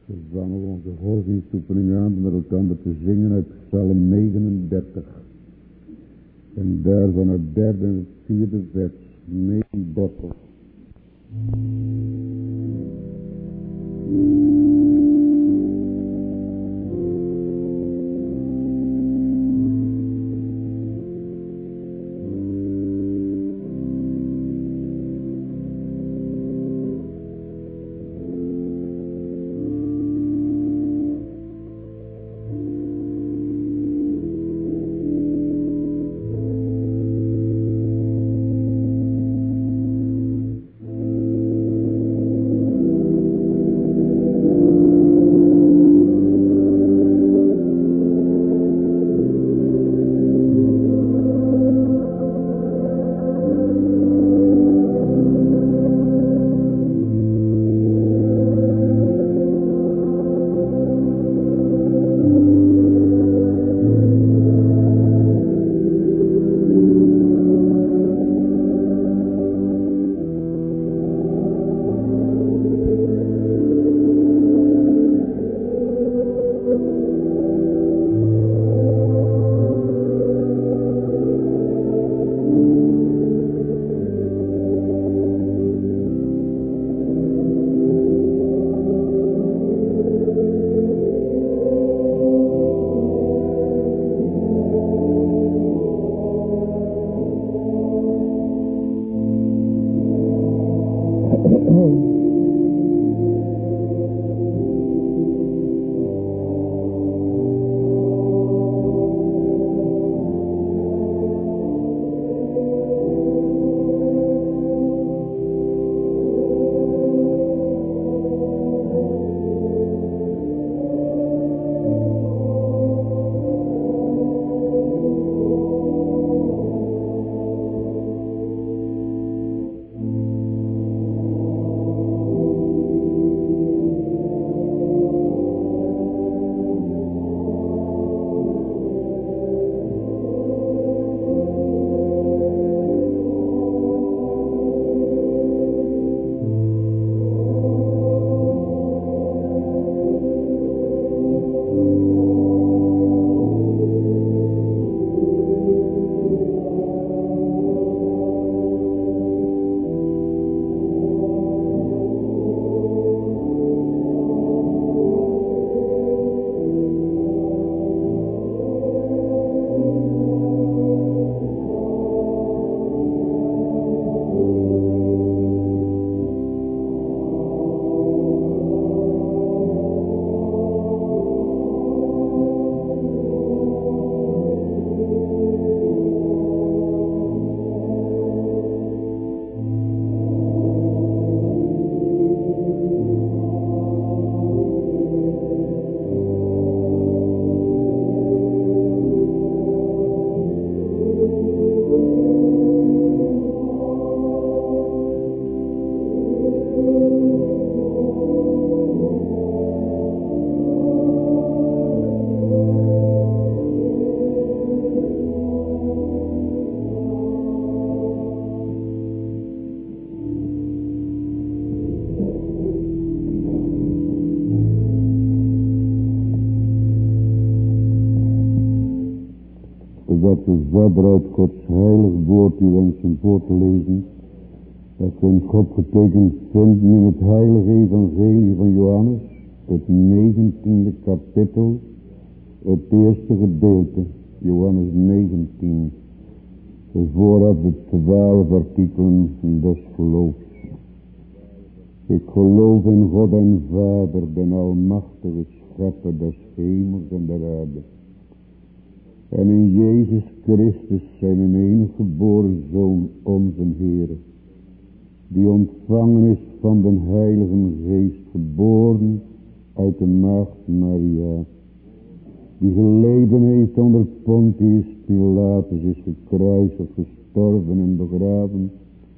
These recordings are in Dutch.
Gezangen we onze godsdienstoefening aan met elkaar te zingen uit Psalm 39. En daarvan het derde en het vierde vers, 39. Dat we verder uit Gods heilig woord u wensen voor te lezen. Dat we ons opgetekend vinden in het heilige evangelie van Johannes, het 19e kapitel, het eerste gedeelte, Johannes 19. Vooraf de 12 artikelen des geloofs. Ik geloof in God en Vader, den almachtige schepper des hemels en der aarde. En in Jezus Christus zijn enige geboren Zoon, onze Heer, die ontvangen is van den Heilige Geest, geboren uit de maagd Maria, die geleden heeft onder Pontius Pilatus, is gekruisigd, gestorven en begraven,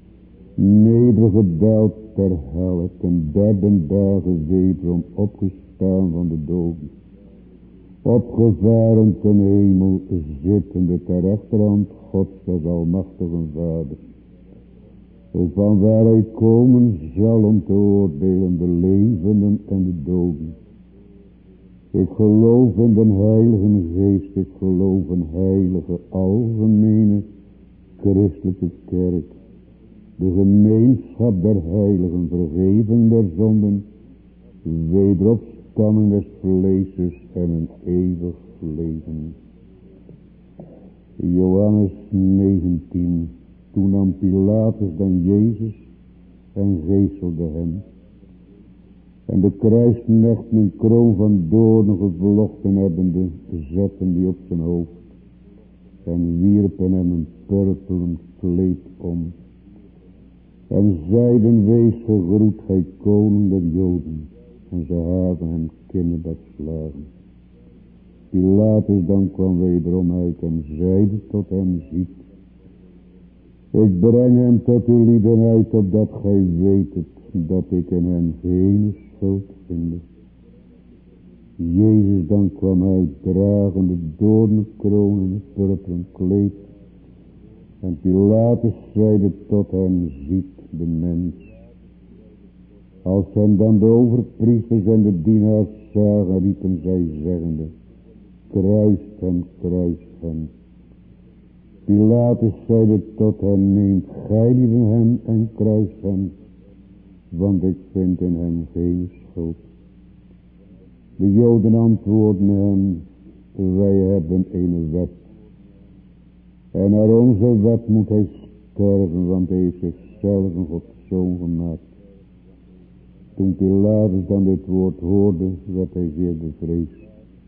nedergedaald ter hel, ten derde dagen wederom opgestaan van de doden, opgevaren ten hemel, zittende ter rechterhand Gods des almachtige Vaders, van waar hij komen zal om te oordelen de levenden en de doden. Ik geloof in de Heilige Geest, ik geloof in heilige, algemene, christelijke kerk. De gemeenschap der heiligen, vergeving der zonden, wederopstanding des vleeses en een eeuwig leven. Johannes 19. Toen nam Pilatus dan Jezus en geeselde hem. En de kruisknechten een kroon van doornen gevlochten hebbende, zetten die op zijn hoofd. En wierpen hem een purperen kleed om. En zeiden, wees gegroet, gij koning der Joden. En ze hadden hem kinderdak slagen. Pilatus dan kwam wederom uit en zeide tot hem, ziet. Ik breng hem tot uw lieden uit, opdat gij weet dat ik in hem geen schuld vind. Jezus dan kwam uit, dragende doornenkroon en het purperen kleed. En Pilatus zeide tot hem, ziet de mens. Als hem dan de overpriesters en de dienaars zagen, riepen zij zeggende, kruist hem, kruist hem. Pilatus zeide tot hen, neemt gijlieden hem en kruist hem, want ik vind in hem geen schuld. De Joden antwoordden hem, wij hebben een wet. En naar onze wet moet hij sterven, want hij heeft zichzelf een Gods zoon gemaakt. Toen Pilatus dan dit woord hoorde, werd hij zeer bevreesd.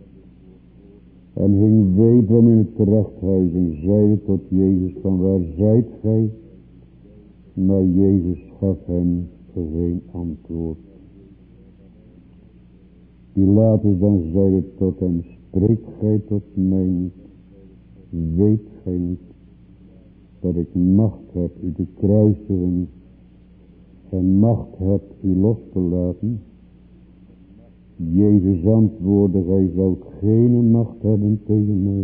En ging wederom in het rechthuis en zeide tot Jezus, van waar zijt gij? Maar Jezus gaf hem geen antwoord. Pilatus dan zeide tot hem, spreekt gij tot mij niet? Weet gij niet dat ik macht heb u te kruisigen en macht heb u los te laten? Jezus antwoordde, gij zoudt geen macht hebben tegen mij,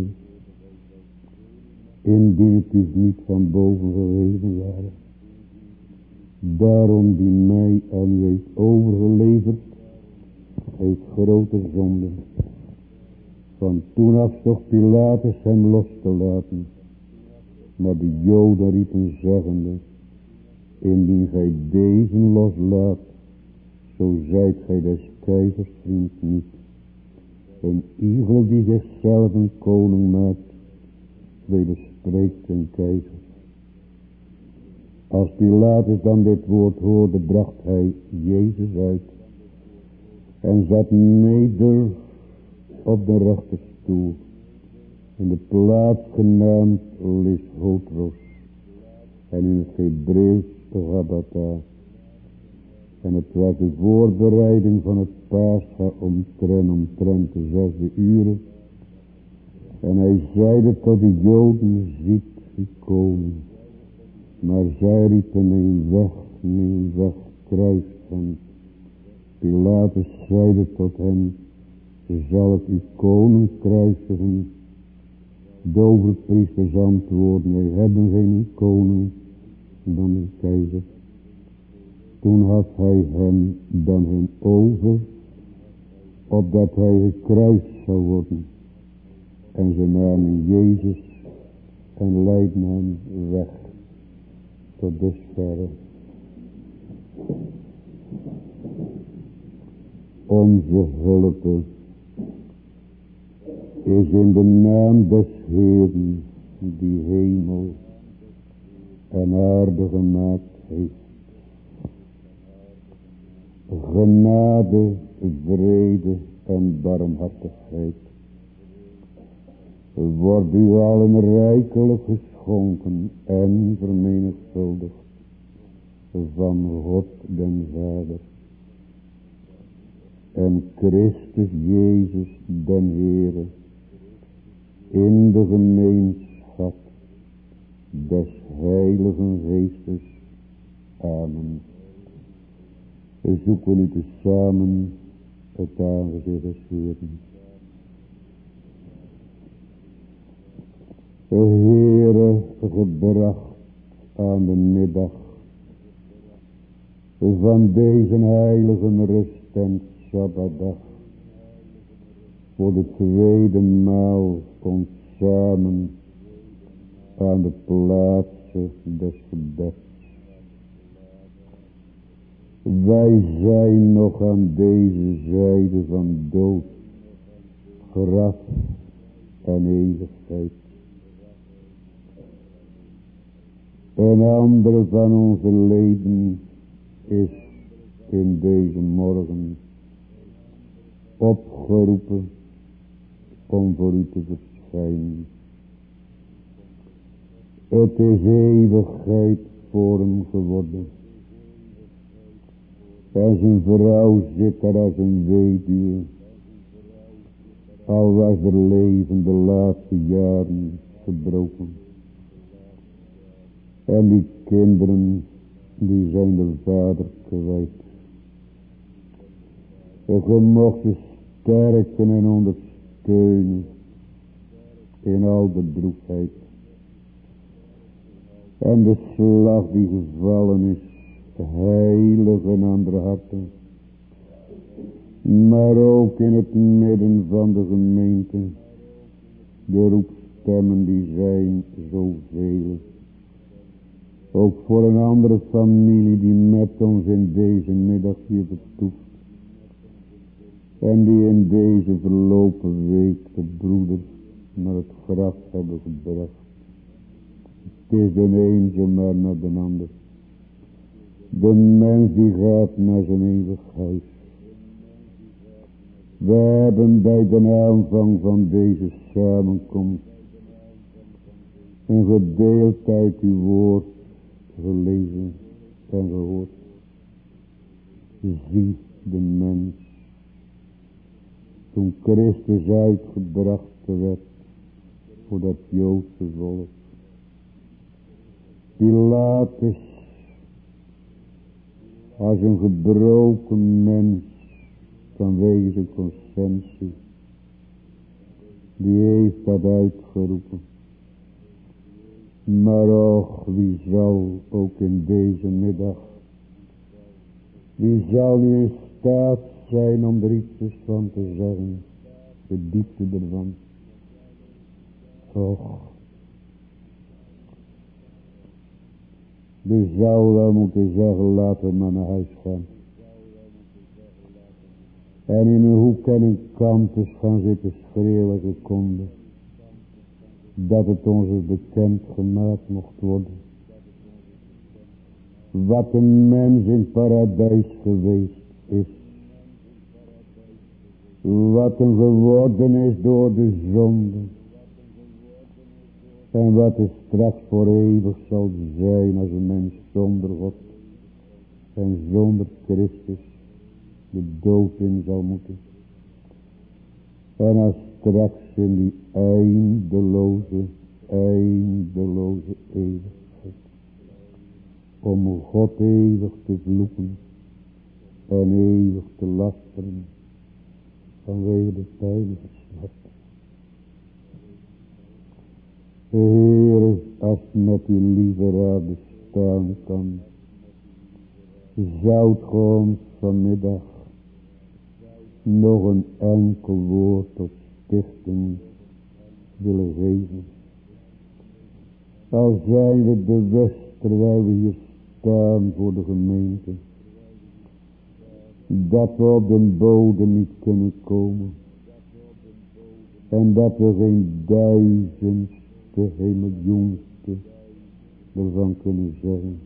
indien het u niet van boven gegeven ware. Daarom die mij aan u heeft overgeleverd, heeft grote zonde. Van toen af zocht Pilatus hem los te laten. Maar de Joden riepen zeggende, indien gij deze loslaat, zo zijt gij des keizers vriend niet. Een iegelijk die zichzelf een koning maakt, wederspreekt een keizer. Als Pilatus dan dit woord hoorde, bracht hij Jezus uit en zat neder op de rechterstoel, in de plaats genaamd Lisotros en in het Hebreeuws Gabbatha. En het was de voorbereiding van het Pascha omtrent de 6e uren. En hij zeide tot de Joden, ziet die koning. Maar zij riepen, neem weg, kruist hem. Pilatus zeide tot hem, zal ik uw koning kruisigen? De overpriesters antwoorden, wij hebben geen koning dan een keizer. Toen had hij hem dan hen over, opdat hij gekruist zou worden. En ze namen Jezus en leidden hem weg tot dusverre. Onze hulp is in de naam des Heeren, die hemel en aarde gemaakt heeft. Genade, vrede en barmhartigheid wordt u allen rijkelijk geschonken en vermenigvuldigd van God den Vader en Christus Jezus den Heere in de gemeenschap des Heiligen Geestes. Amen. We zoeken u tezamen het aangezicht des Heeren. De Heere gebracht aan de middag van deze heilige rust en Sabbatdag. voor de tweede maal ons samen aan de plaatsen des gebeds. Wij zijn nog aan deze zijde van dood, graf en eeuwigheid. Een ander van onze leden is in deze morgen opgeroepen om voor u te verschijnen. Het is eeuwigheid voor hem geworden. En zijn vrouw zit daar als een weduwe. Al was haar leven de laatste jaren gebroken. En die kinderen, die zijn de vader kwijt. En ge mocht ze sterken en ondersteunen in al de droefheid. En de slag die gevallen is, heilig in andere harten. Maar ook in het midden van de gemeente, de roepstemmen die zijn zoveel. Ook voor een andere familie die met ons in deze middag hier vertoeft. En die in deze verlopen week de broeders naar het graf hebben gebracht. Het is de een zomaar naar de ander. De mens die gaat naar zijn eeuwig huis. We hebben bij de aanvang van deze samenkomst een gedeelte uit uw woord gelezen en gehoord. Zie de mens, toen Christus uitgebracht werd voor dat Joodse volk. Pilatus als een gebroken mens vanwege zijn conscientie, die heeft dat uitgeroepen. Maar och, wie zal ook in deze middag, wie zal nu in staat zijn om er iets van te zeggen, de diepte ervan. Och, we zou wel moeten zeggen, laten we maar naar huis gaan. En in een hoek en een kant eens gaan zitten schreeuwen als we konden. Dat het ons bekend gemaakt mocht worden. Wat een mens in paradijs geweest is. Wat hem geworden is door de zonde. En wat er straks voor eeuwig zal zijn als een mens zonder God en zonder Christus de dood in zal moeten. En als straks in die eindeloze eeuwigheid, om God eeuwig te vloeken en eeuwig te lasteren vanwege de pijnlijke smart. Heer, als met uw lieve raad bestaan kan, zoudt ge ons vanmiddag nog een enkel woord tot stichting willen geven. Al zijn we bewust terwijl we hier staan voor de gemeente, dat we op de bodem niet kunnen komen. En dat we geen duizendste, geen miljoenste ervan kunnen zeggen.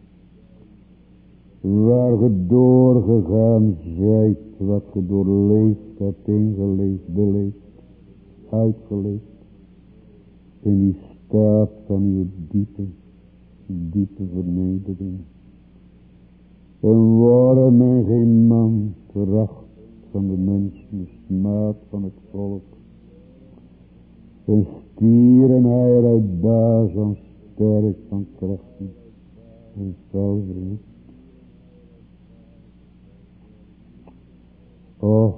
Waar ge doorgegaan zijt, wat ge doorleefd hebt, ingeleefd, beleefd, uitgeleefd. In die staat van uw diepe vernedering. Een worm en geen man, veracht van de mensen, de smaad van het volk. Een stier en heier uit baas en sterk van krachten en zuiverheid. Och,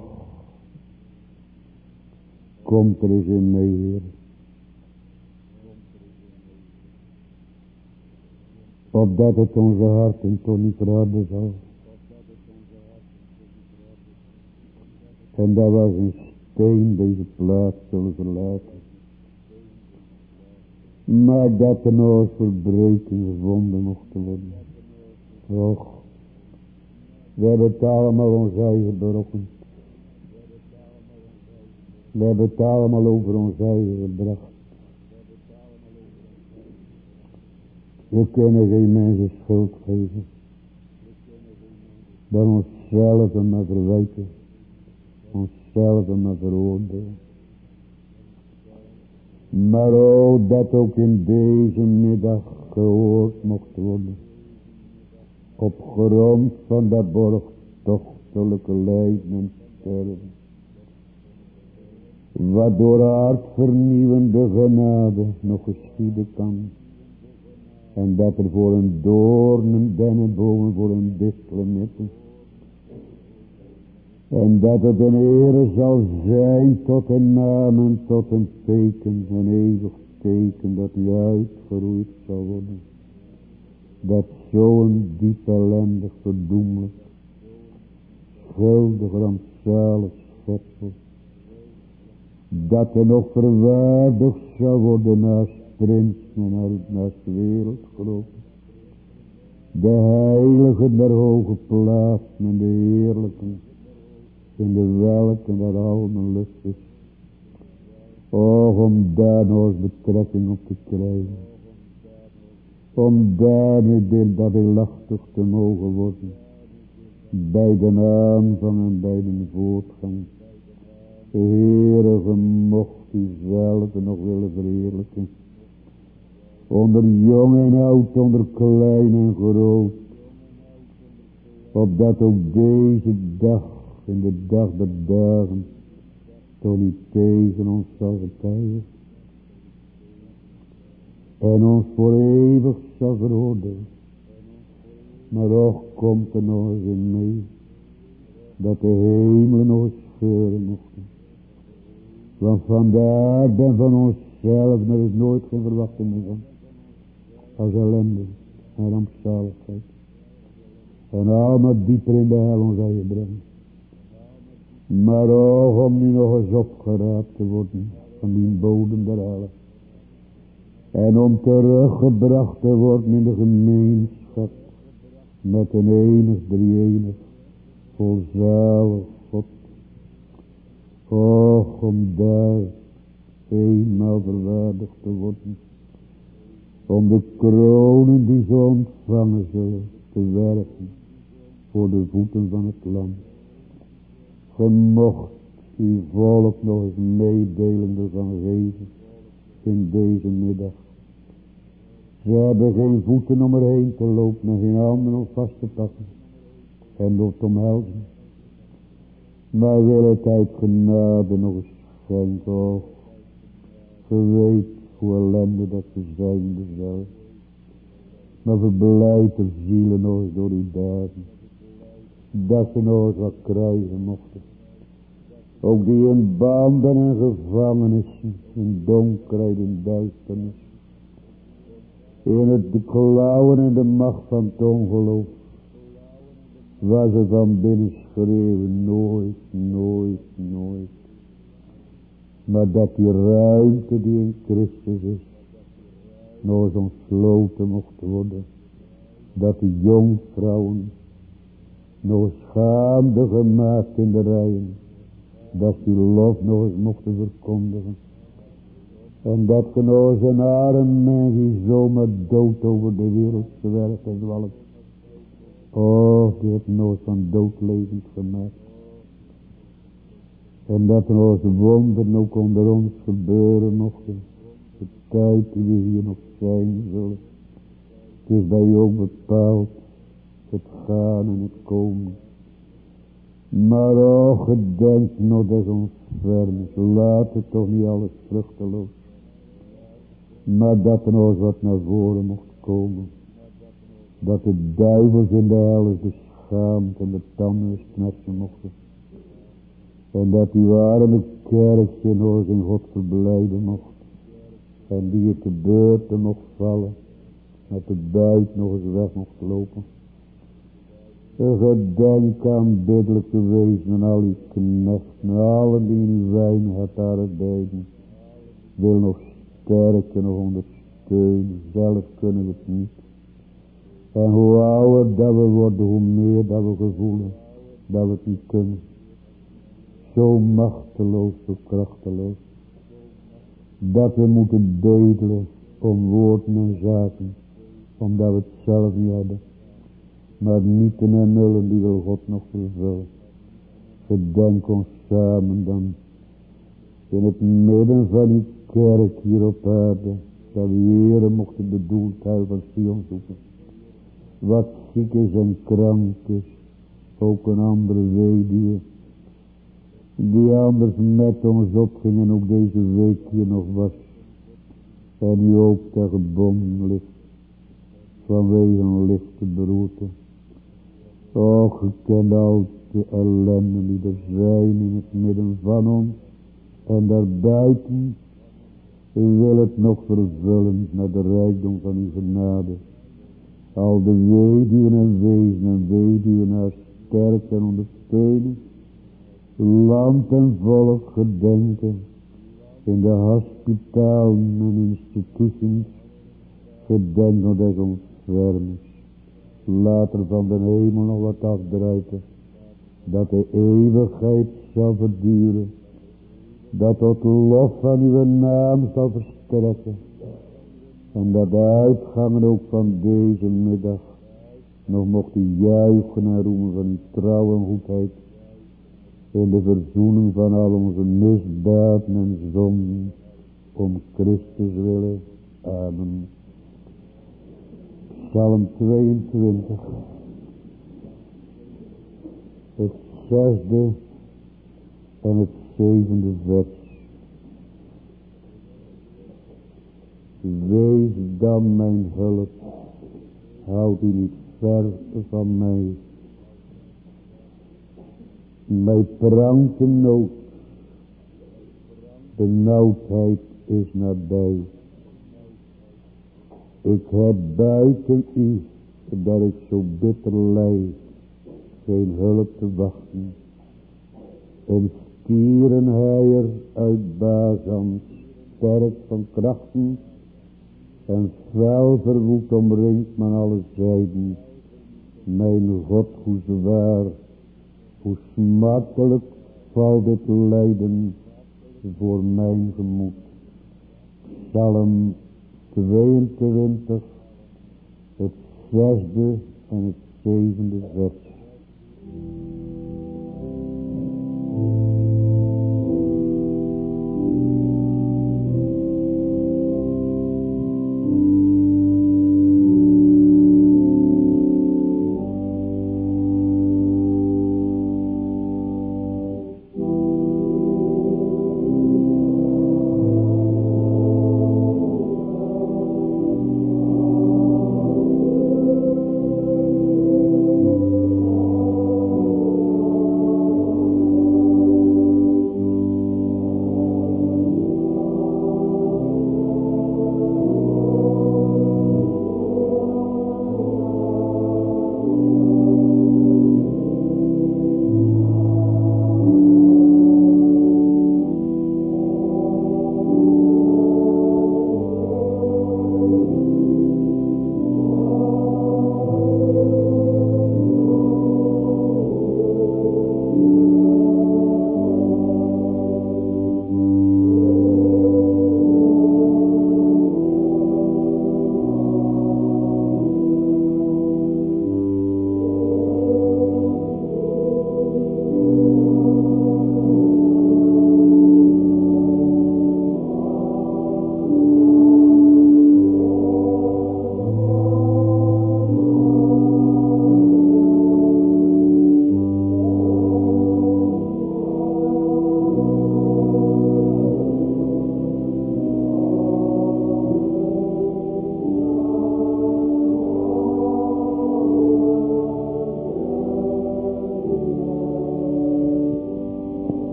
komt er eens in mee, Heer. Opdat het onze harten toch niet raden zal. En dat was een steen deze plaats zullen verlaten. Maar dat er nog eens verbreking gevonden mocht worden. Och, we hebben het allemaal ons eigen berokkend. We hebben het allemaal over ons eigen gebracht. We kunnen geen mensen schuld geven. Dan onszelf maar verwijten. Onszelf maar veroordelen. Maar dat ook in deze middag gehoord mocht worden. Op grond van dat borgtochtelijke lijden en sterven. Wat door hartvernieuwende genade nog geschieden kan. En dat er voor een doorn en dennenboom voor een distelmitten. En dat het een ere zal zijn tot een naam en tot een teken, een eeuwig teken dat u uitgeroeid zal worden. Dat zo'n diep ellendig, verdoemelijk, schuldig, rampzalig schepsel, dat er nog verwaardigd zal worden naast prins en naast wereldgeloof. De heilige der hoge plaatsen en de heerlijke, in de welke dat al mijn lust is. Och, om daar nog eens betrekking op te krijgen. Om daarmee dat deelachtig te mogen worden. Bij de aanvang en bij de voortgang. De Heere, gemocht u zelf nog willen verheerlijken. Onder jong en oud, onder klein en groot. Opdat ook deze dag, in de dag der dagen, toch niet tegen ons zal getuigen. En ons voor eeuwig zal veroordelen. Maar ook komt er nog eens in mee, dat de hemelen nog eens scheuren mochten. Want van de aarde en van onszelf, er is nooit geen verwachting meer van. Als ellende en rampzaligheid. En allemaal dieper in de hel ons eigen brengen. Maar ook om nu nog eens opgeraapt te worden van die bodem der hel. En om teruggebracht te worden in de gemeenschap met een enig, drie-enig, volzalig God. Och, om daar eenmaal verwaardigd te worden. Om de kronen die ze ontvangen zullen te werpen voor de voeten van het lam. Gemocht uw volk nog eens meedelen ervan geven in deze middag. Ze hebben geen voeten om erheen te lopen en geen handen om vast te pakken en door te omhelzen. Maar wil het uit genade nog eens schenken. Och, ge weet hoe ellende dat ze zijn zelf. Maar verblijd de zielen nog eens door die dagen. Dat ze nog eens wat krijgen mochten. Ook die in banden en gevangenissen, in donkerheid en duisternis. In het de klauwen en de macht van het ongeloof. Waar ze van binnen schreeuwen, nooit, nooit, nooit. Maar dat die ruimte die in Christus is, nog eens ontsloten mocht worden. Dat de jonkvrouwen nog eens gaande gemaakt in de rijen. Dat die lof nog eens mochten verkondigen. En dat ge nog eens een arm mens die zomaar dood over de wereld zwerft en zwalkt. Oh, die heeft nooit van dood levend gemaakt. En dat er nog eens wonderen ook onder ons gebeuren mochten. De tijd die we hier nog zijn zullen. Het is bij u ook bepaald. Het gaan en het komen. Maar oh, gedenk nog des ontfermens. Laat het toch niet alles vruchteloos. Maar dat er nog eens wat naar voren mocht komen. Dat de duivels in de hel is beschaamd en de tanden knetsen mochten. En dat die arme kerkje nog eens in God verblijden mocht. En die het de beurten mocht vallen. Dat de buit nog eens weg mocht lopen. Gedenk aanbiddelijk te wezen en al uw knechten, allen die in uw wijngaard arbeiden. Wil nog sterken, nog ondersteunen, zelf kunnen we het niet. En hoe ouder dat we worden, hoe meer dat we gevoelen dat we het niet kunnen. Zo machteloos, zo krachteloos. Dat we moeten bedelen om woorden en zaken, omdat we het zelf niet hebben. Maar niet de nullen die wil God nog vervullen. Gedenk ons samen dan in het midden van die kerk hier op aarde, dat we Heere mochten de doeltuil van Sion zoeken. Wat ziek is en krank is, ook een andere weduwe, die anders met ons opging en ook deze week hier nog was, en nu ook daar gebonden ligt, vanwege een lichte beroerte. Och, gekend al de ellende die er zijn in het midden van ons, en daarbuiten wil het nog vervullen naar de rijkdom van uw genade. Al de weduwen en wezen en weduwenaars sterken en ondersteunen. Land en volk gedenken. In de hospitalen en instituties. Gedenken des ontfermens. Later van de hemel nog wat afdruipen. Dat de eeuwigheid zal verduren. Dat tot lof van uw naam zal verstrekken. En dat de uitgangen ook van deze middag nog mochten juichen en roemen van uw trouw en goedheid. In de verzoening van al onze misdaden en zonden. Om Christus willen. Amen. Psalm 22. Het 6e en het 7e vers. Wees dan mijn hulp, houd u niet ver van mij. Mij prangt de nood, benauwdheid is nabij. Ik heb buiten u, dat ik zo bitter lijd, geen hulp te wachten. Een stierenheier uit Bazan, sterk van krachten, en fel verwoed omringt men alle zijden. Mijn God, hoe zwaar, hoe smartelijk valt dit lijden voor mijn gemoed. Psalm 22, het 6e en het 7e vers.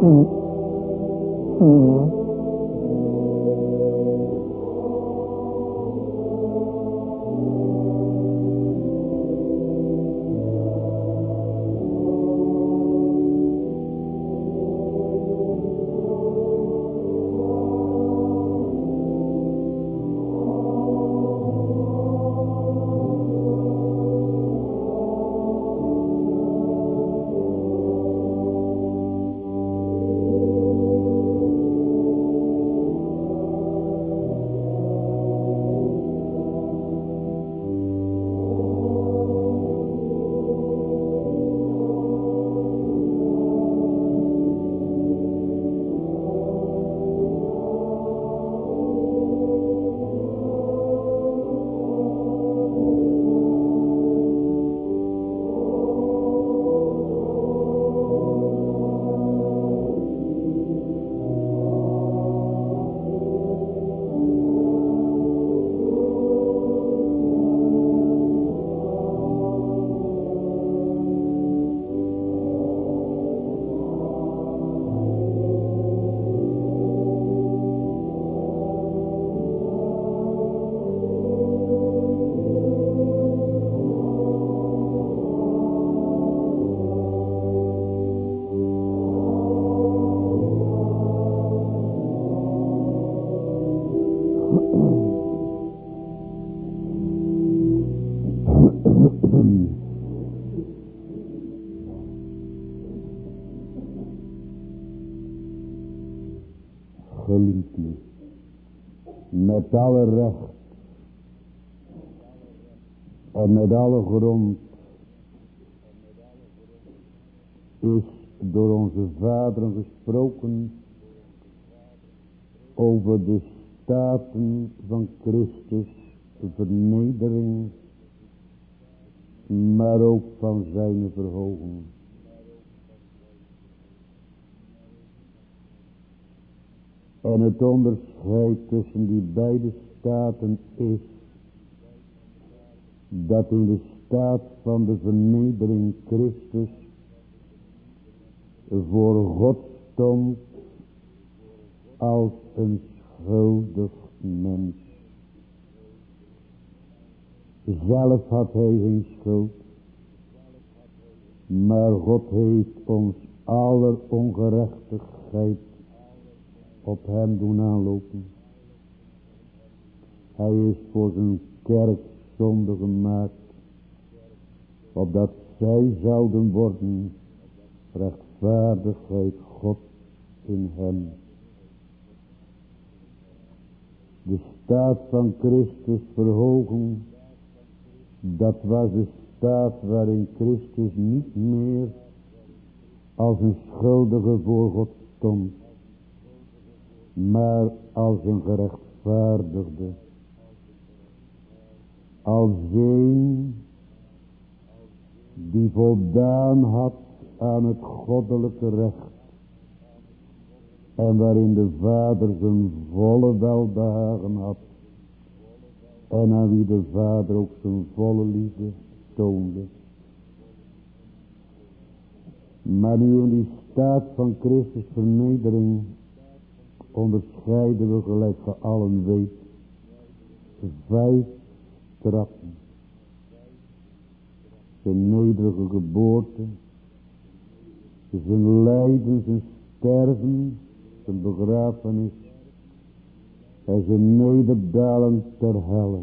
Geliefden, met alle recht en met alle grond is door onze vaderen gesproken over de staten van Christus, vernedering, maar ook van zijn verhoging. En het onderscheid tussen die beide staten is dat in de staat van de vernedering Christus voor God stond als een schuldig mens. Zelf had hij geen schuld, maar God heeft ons aller ongerechtigheid op hem doen aanlopen. Hij is voor zijn kerk zonde gemaakt, opdat zij zouden worden rechtvaardigheid God in hem. De staat van Christus verhogen, dat was de staat waarin Christus niet meer als een schuldige voor God stond, maar als een gerechtvaardigde, als een die voldaan had aan het goddelijke recht en waarin de Vader zijn volle welbehagen had en aan wie de Vader ook zijn volle liefde toonde. Maar nu in die staat van Christus vernedering onderscheiden we, gelijk ge allen weet, 5 trappen. Zijn nederige geboorte, zijn lijden, zijn sterven, zijn begrafenis en zijn nederdalen ter helle.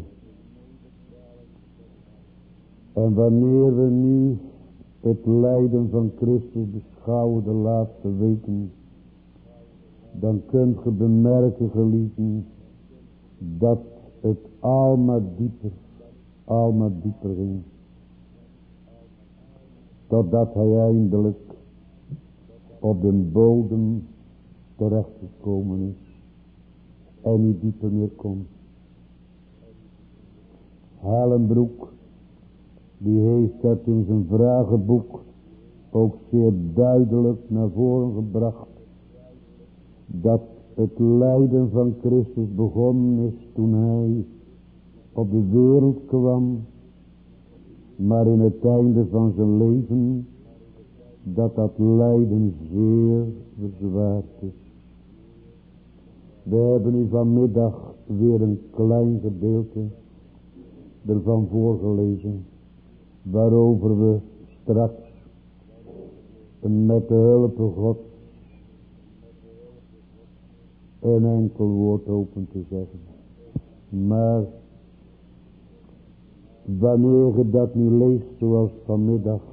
En wanneer we nu het lijden van Christus beschouwen de laatste weken, dan kunt ge bemerken, geliefden, dat het al maar dieper ging. Totdat hij eindelijk op de bodem terechtgekomen is en niet dieper meer kon. Hellenbroek, die heeft dat in zijn vragenboek ook zeer duidelijk naar voren gebracht, dat het lijden van Christus begonnen is toen hij op de wereld kwam, maar in het einde van zijn leven dat lijden zeer verzwaard is. We hebben u vanmiddag weer een klein gedeelte ervan voorgelezen, waarover we straks met de hulp van God een enkel woord open te zeggen. Maar wanneer je dat nu leest zoals vanmiddag,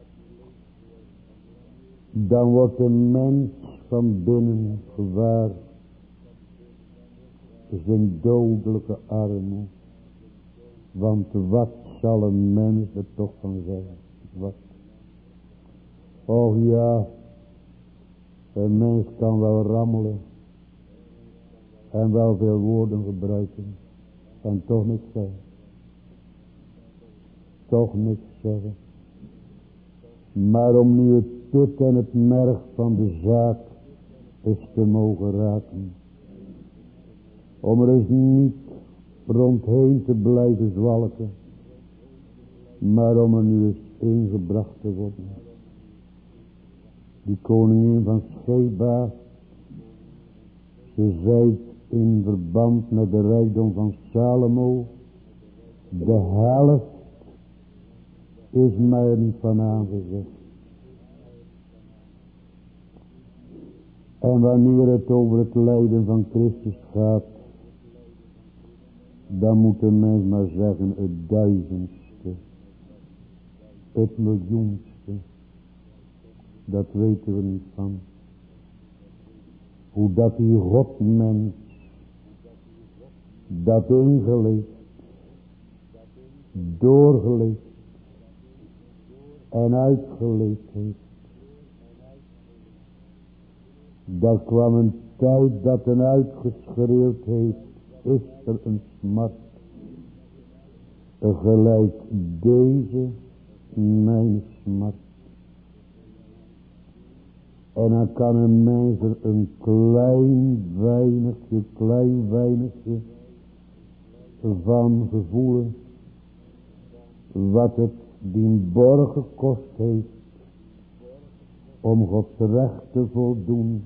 dan wordt de mens van binnen gewaar zijn dodelijke armoede. Want wat zal een mens er toch van zeggen? Wat? Oh ja, een mens kan wel rammelen en wel veel woorden gebruiken en toch niks zeggen. Toch niks zeggen. Maar om nu het put en het merg van de zaak eens te mogen raken. Om er eens niet rondheen te blijven zwalken. Maar om er nu eens ingebracht te worden. Die koningin van Sheba. Ze zei in verband met de rijkdom van Salomo. De helft is mij er niet van aangezegd. En wanneer het over het lijden van Christus gaat, dan moet de mens maar zeggen het duizendste, het miljoenste. Dat weten we niet van. Hoe dat die Godmens dat ingeleefd, doorgeleefd en uitgeleefd heeft. Daar kwam een tijd dat een uitgeschreeuwd heeft, is er een smart, gelijk deze mijn smart. En dan kan een mens er een klein weinigje van gevoelen, wat het die borg gekost heeft, om Gods recht te voldoen,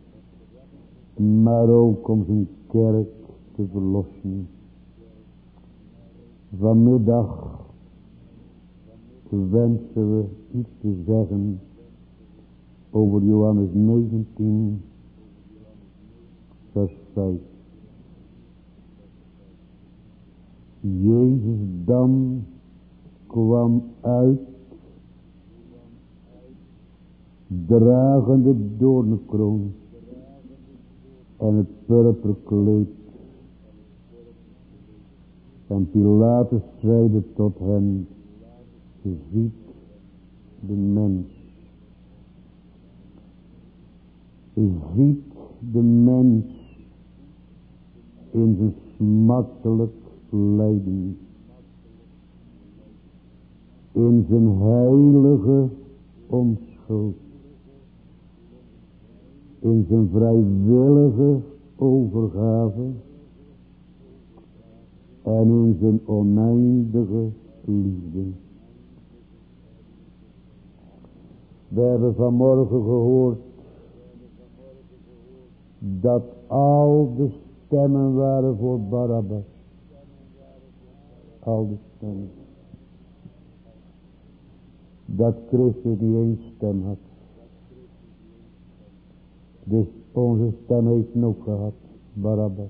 maar ook om zijn kerk te verlossen. Vanmiddag wensen we iets te zeggen over Johannes 19, vers 5. Jezus dan kwam uit, dragende de doornenkroon en het purperkleed. En Pilatus zeide tot hen, ziet de mens. Ziet de mens in zijn smartelijk lijden. In zijn heilige onschuld. In zijn vrijwillige overgave. En in zijn oneindige liefde. We hebben vanmorgen gehoord dat al de stemmen waren voor Barabbas. Al de stemmen. Dat Christus niet één stem had. Dus onze stem heeft hem ook gehad. Barabbas.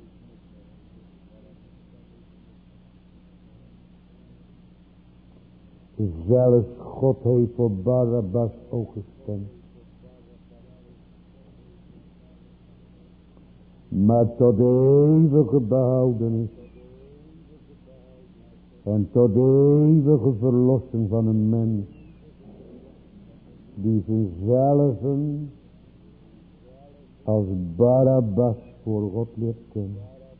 Zelfs God heeft voor Barabbas ook gestemd. Maar tot de eeuwige behoudenis. En tot de eeuwige verlossing van een mens. Die zichzelf als Barabbas voor God leert kennen.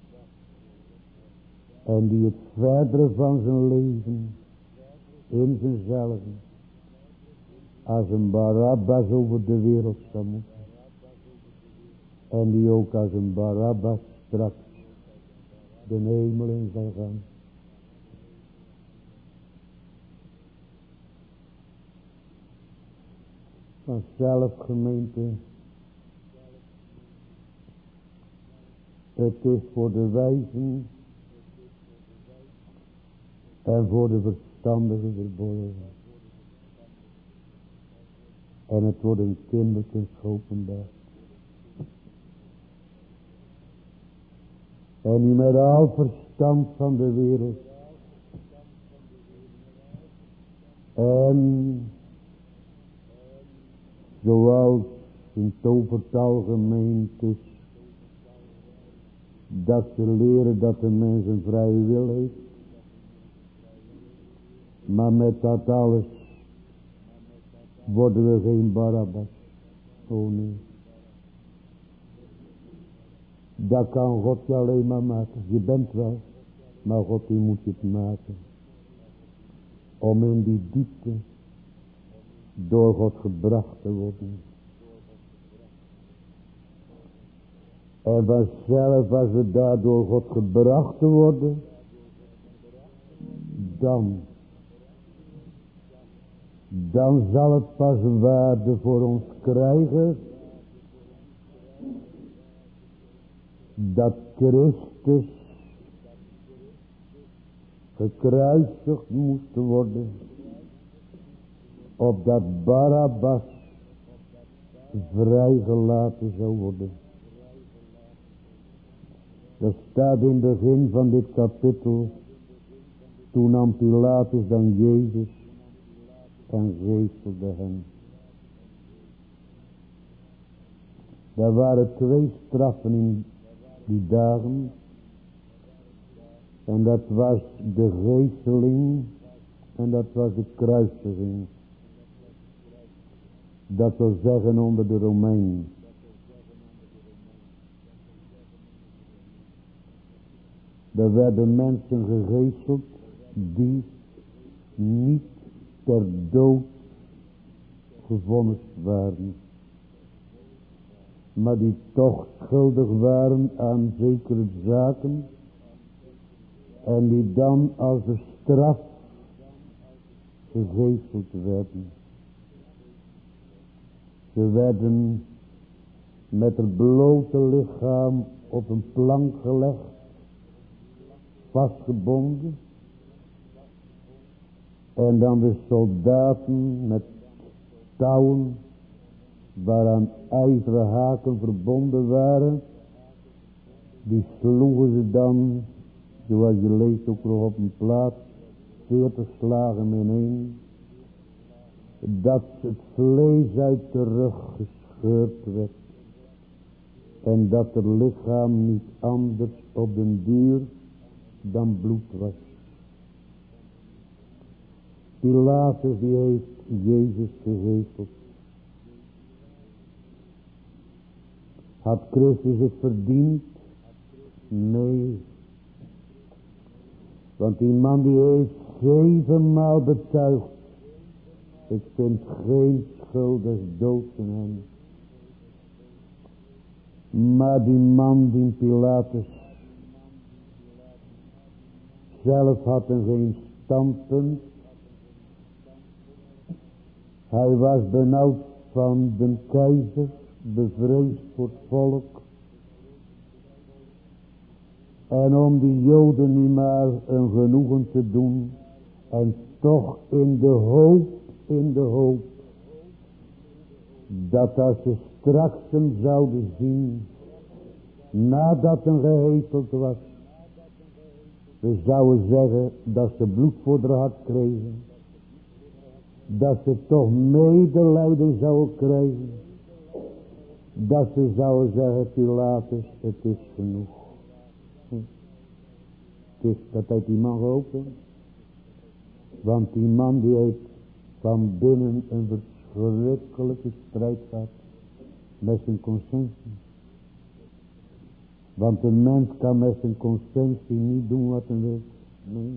En die het verdere van zijn leven in zichzelf als een Barabbas over de wereld zou moeten. En die ook als een Barabbas straks de hemel in zal gaan. Vanzelf, gemeente. Het is voor de wijzen en voor de verstandigen verborgen. En het wordt een kindertjes geopenbaard. En niet met al verstand van de wereld. En zoals in tovertaal gemeend is, dat ze leren dat de mens een vrije wil heeft. Maar met dat alles worden we geen Barabbas. Oh nee. Dat kan God je alleen maar maken. Je bent wel, maar God die moet je het maken. Om in die diepte door God gebracht te worden. En vanzelf als we daar door God gebracht te worden, dan zal het pas waarde voor ons krijgen dat Christus gekruisigd moest worden, opdat Barabbas vrijgelaten zou worden. Dat staat in het begin van dit kapitel. Toen nam Pilatus dan Jezus en geestelde hem. Er waren 2 straffen in die dagen. En dat was de geesteling en dat was de kruisiging. Dat wil zeggen onder de Romeinen. Er werden mensen gegeesteld die niet ter dood gevonnist waren. Maar die toch schuldig waren aan zekere zaken. En die dan als de straf gegeesteld werden. Ze werden met het blote lichaam op een plank gelegd. Vastgebonden. En dan de soldaten met touwen waaraan ijzeren haken verbonden waren. Die sloegen ze dan, zoals je leest ook nog op een plaats, 40 slagen ineen. Dat het vlees uit de rug gescheurd werd. En dat het lichaam niet anders op den duur dan bloed was. Pilatus die heeft Jezus gegeesteld. Had Christus het verdiend? Nee. Want die man die heeft 7 maal betuigd. Ik vind geen schuld des doods in hem. Maar die man die Pilatus zelf had en geen standpunt. Hij was benauwd van de keizer, bevreesd voor het volk. En om die Joden niet maar een genoegen te doen. En toch in de hoop. Dat als ze straks hem zouden zien. Nadat hem gehepeld was. We zouden zeggen dat ze bloed voor haar hart kregen. Dat ze toch medelijden zouden krijgen. Dat ze zouden zeggen, Pilatus, het is genoeg. Dat heeft die man geopend. Want die man die heeft van binnen een verschrikkelijke strijd gehad. Met zijn conscientie. Want een mens kan met zijn conscientie niet doen wat hij wil. Nee.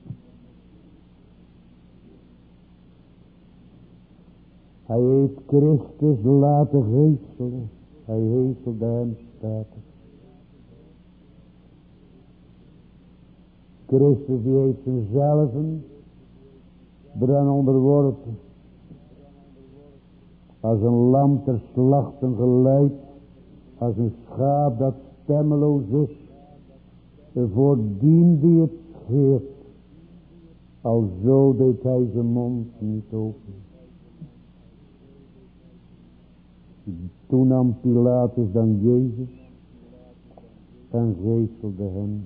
Hij heeft Christus laten geestelen. Hij geestelde hem statig. Christus die heeft zichzelf eraan onderworpen. Als een lam ter slachten geleid, als een schaap dat stemmeloos is, voor dien die het scheert, alzo deed hij zijn mond niet open. Toen nam Pilatus dan Jezus en geeselde hem.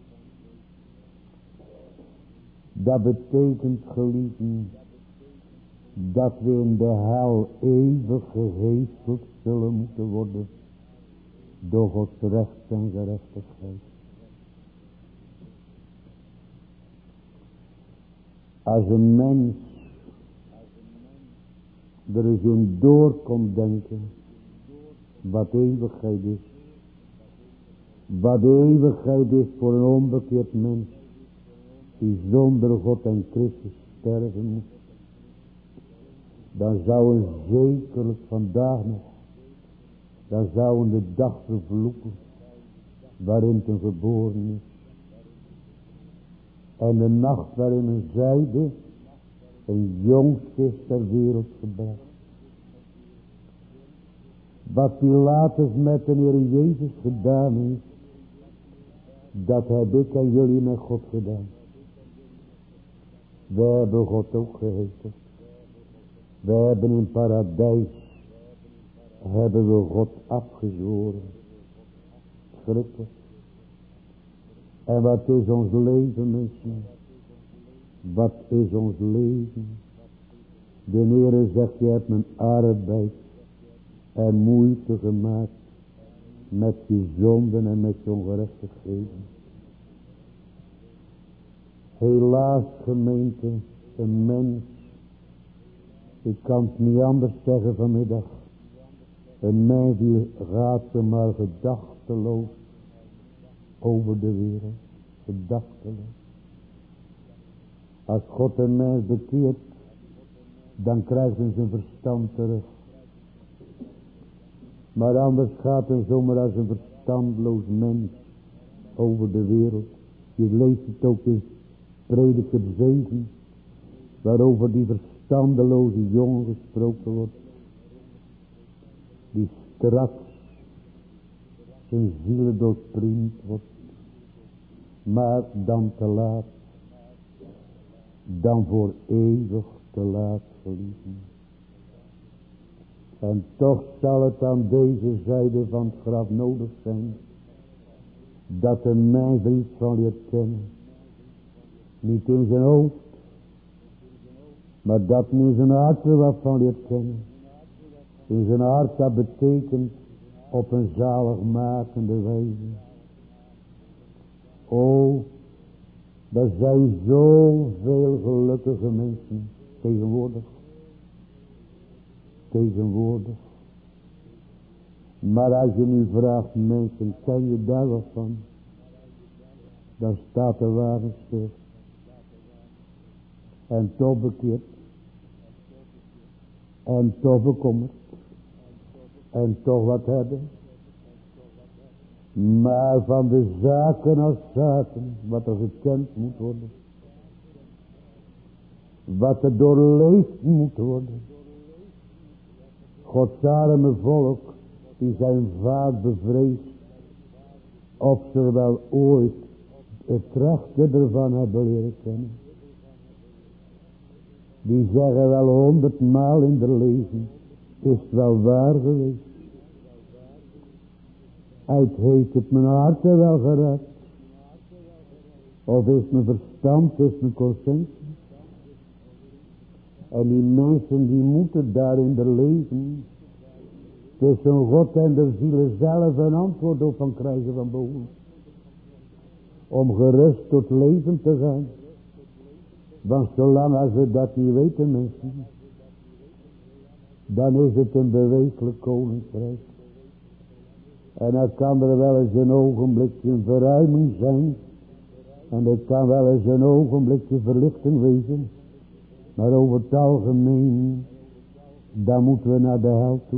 Dat betekent, geliefden, dat we in de hel eeuwig gegeesteld zullen moeten worden door Gods recht en gerechtigheid. Als een mens er eens in door komt denken wat eeuwigheid is. Wat eeuwigheid is voor een onbekeerd mens die zonder God en Christus sterven moet. Dan zouden zekerlijk vandaag nog, dan zouden de dag vervloeken waarin ten geboren is. En de nacht waarin een zijde een jongste is ter wereld gebracht. Wat Pilatus met de Heer Jezus gedaan heeft, dat heb ik en jullie met God gedaan. We hebben God ook geheesteld. We hebben in paradijs, hebben we God afgezworen. Schrikkelijk. En wat is ons leven, mensen? Wat is ons leven? De Heere zegt, je hebt mijn arbeid en moeite gemaakt met je zonden en met je ongerechtigheden. Helaas, gemeente, een mens, ik kan het niet anders zeggen vanmiddag, een mens die gaat zomaar gedachteloos over de wereld, gedachteloos. Als God een mens bekeert, dan krijgt hij zijn verstand terug. Maar anders gaat hij zomaar als een verstandloos mens over de wereld. Je leest het ook in Prediker 7, waarover die verstandeloze jongen gesproken wordt. Die straks zijn zielen doorpriemd wordt. Maar dan te laat. Dan voor eeuwig te laat, geliefden. En toch zal het aan deze zijde van het graf nodig zijn, dat een mens er iets van leert kennen. Niet in zijn hoofd, maar dat in zijn hart er wat van leert kennen. In zijn hart, dat betekent op een zaligmakende wijze. O, er zijn zoveel gelukkige mensen tegenwoordig. Maar als je nu vraagt, mensen, ken je daar wat van? Dan staat er ware stil. En toch bekeerd. En toch bekommerd. En toch wat hebben. Maar van de zaken als zaken, wat er gekend moet worden. Wat er doorleefd moet worden. Gods arme volk, die zijn vaak bevreesd, of ze wel ooit het rechte ervan hebben leren kennen. Die zeggen wel 100 maal in hun leven, is het wel waar geweest. Uit heeft het mijn hart er wel gered. Of is mijn verstand, is mijn conscientie. En die mensen die moeten daar in de leven tussen God en de zielen zelf een antwoord op van krijgen van boven. Om gerust tot leven te gaan. Want zolang als we dat niet weten, mensen, dan is het een bewegelijk koninkrijk. En dan kan er wel eens een ogenblikje een verruiming zijn. En er kan wel eens een ogenblikje verlichting wezen. Maar over het algemeen, dan moeten we naar de hel toe.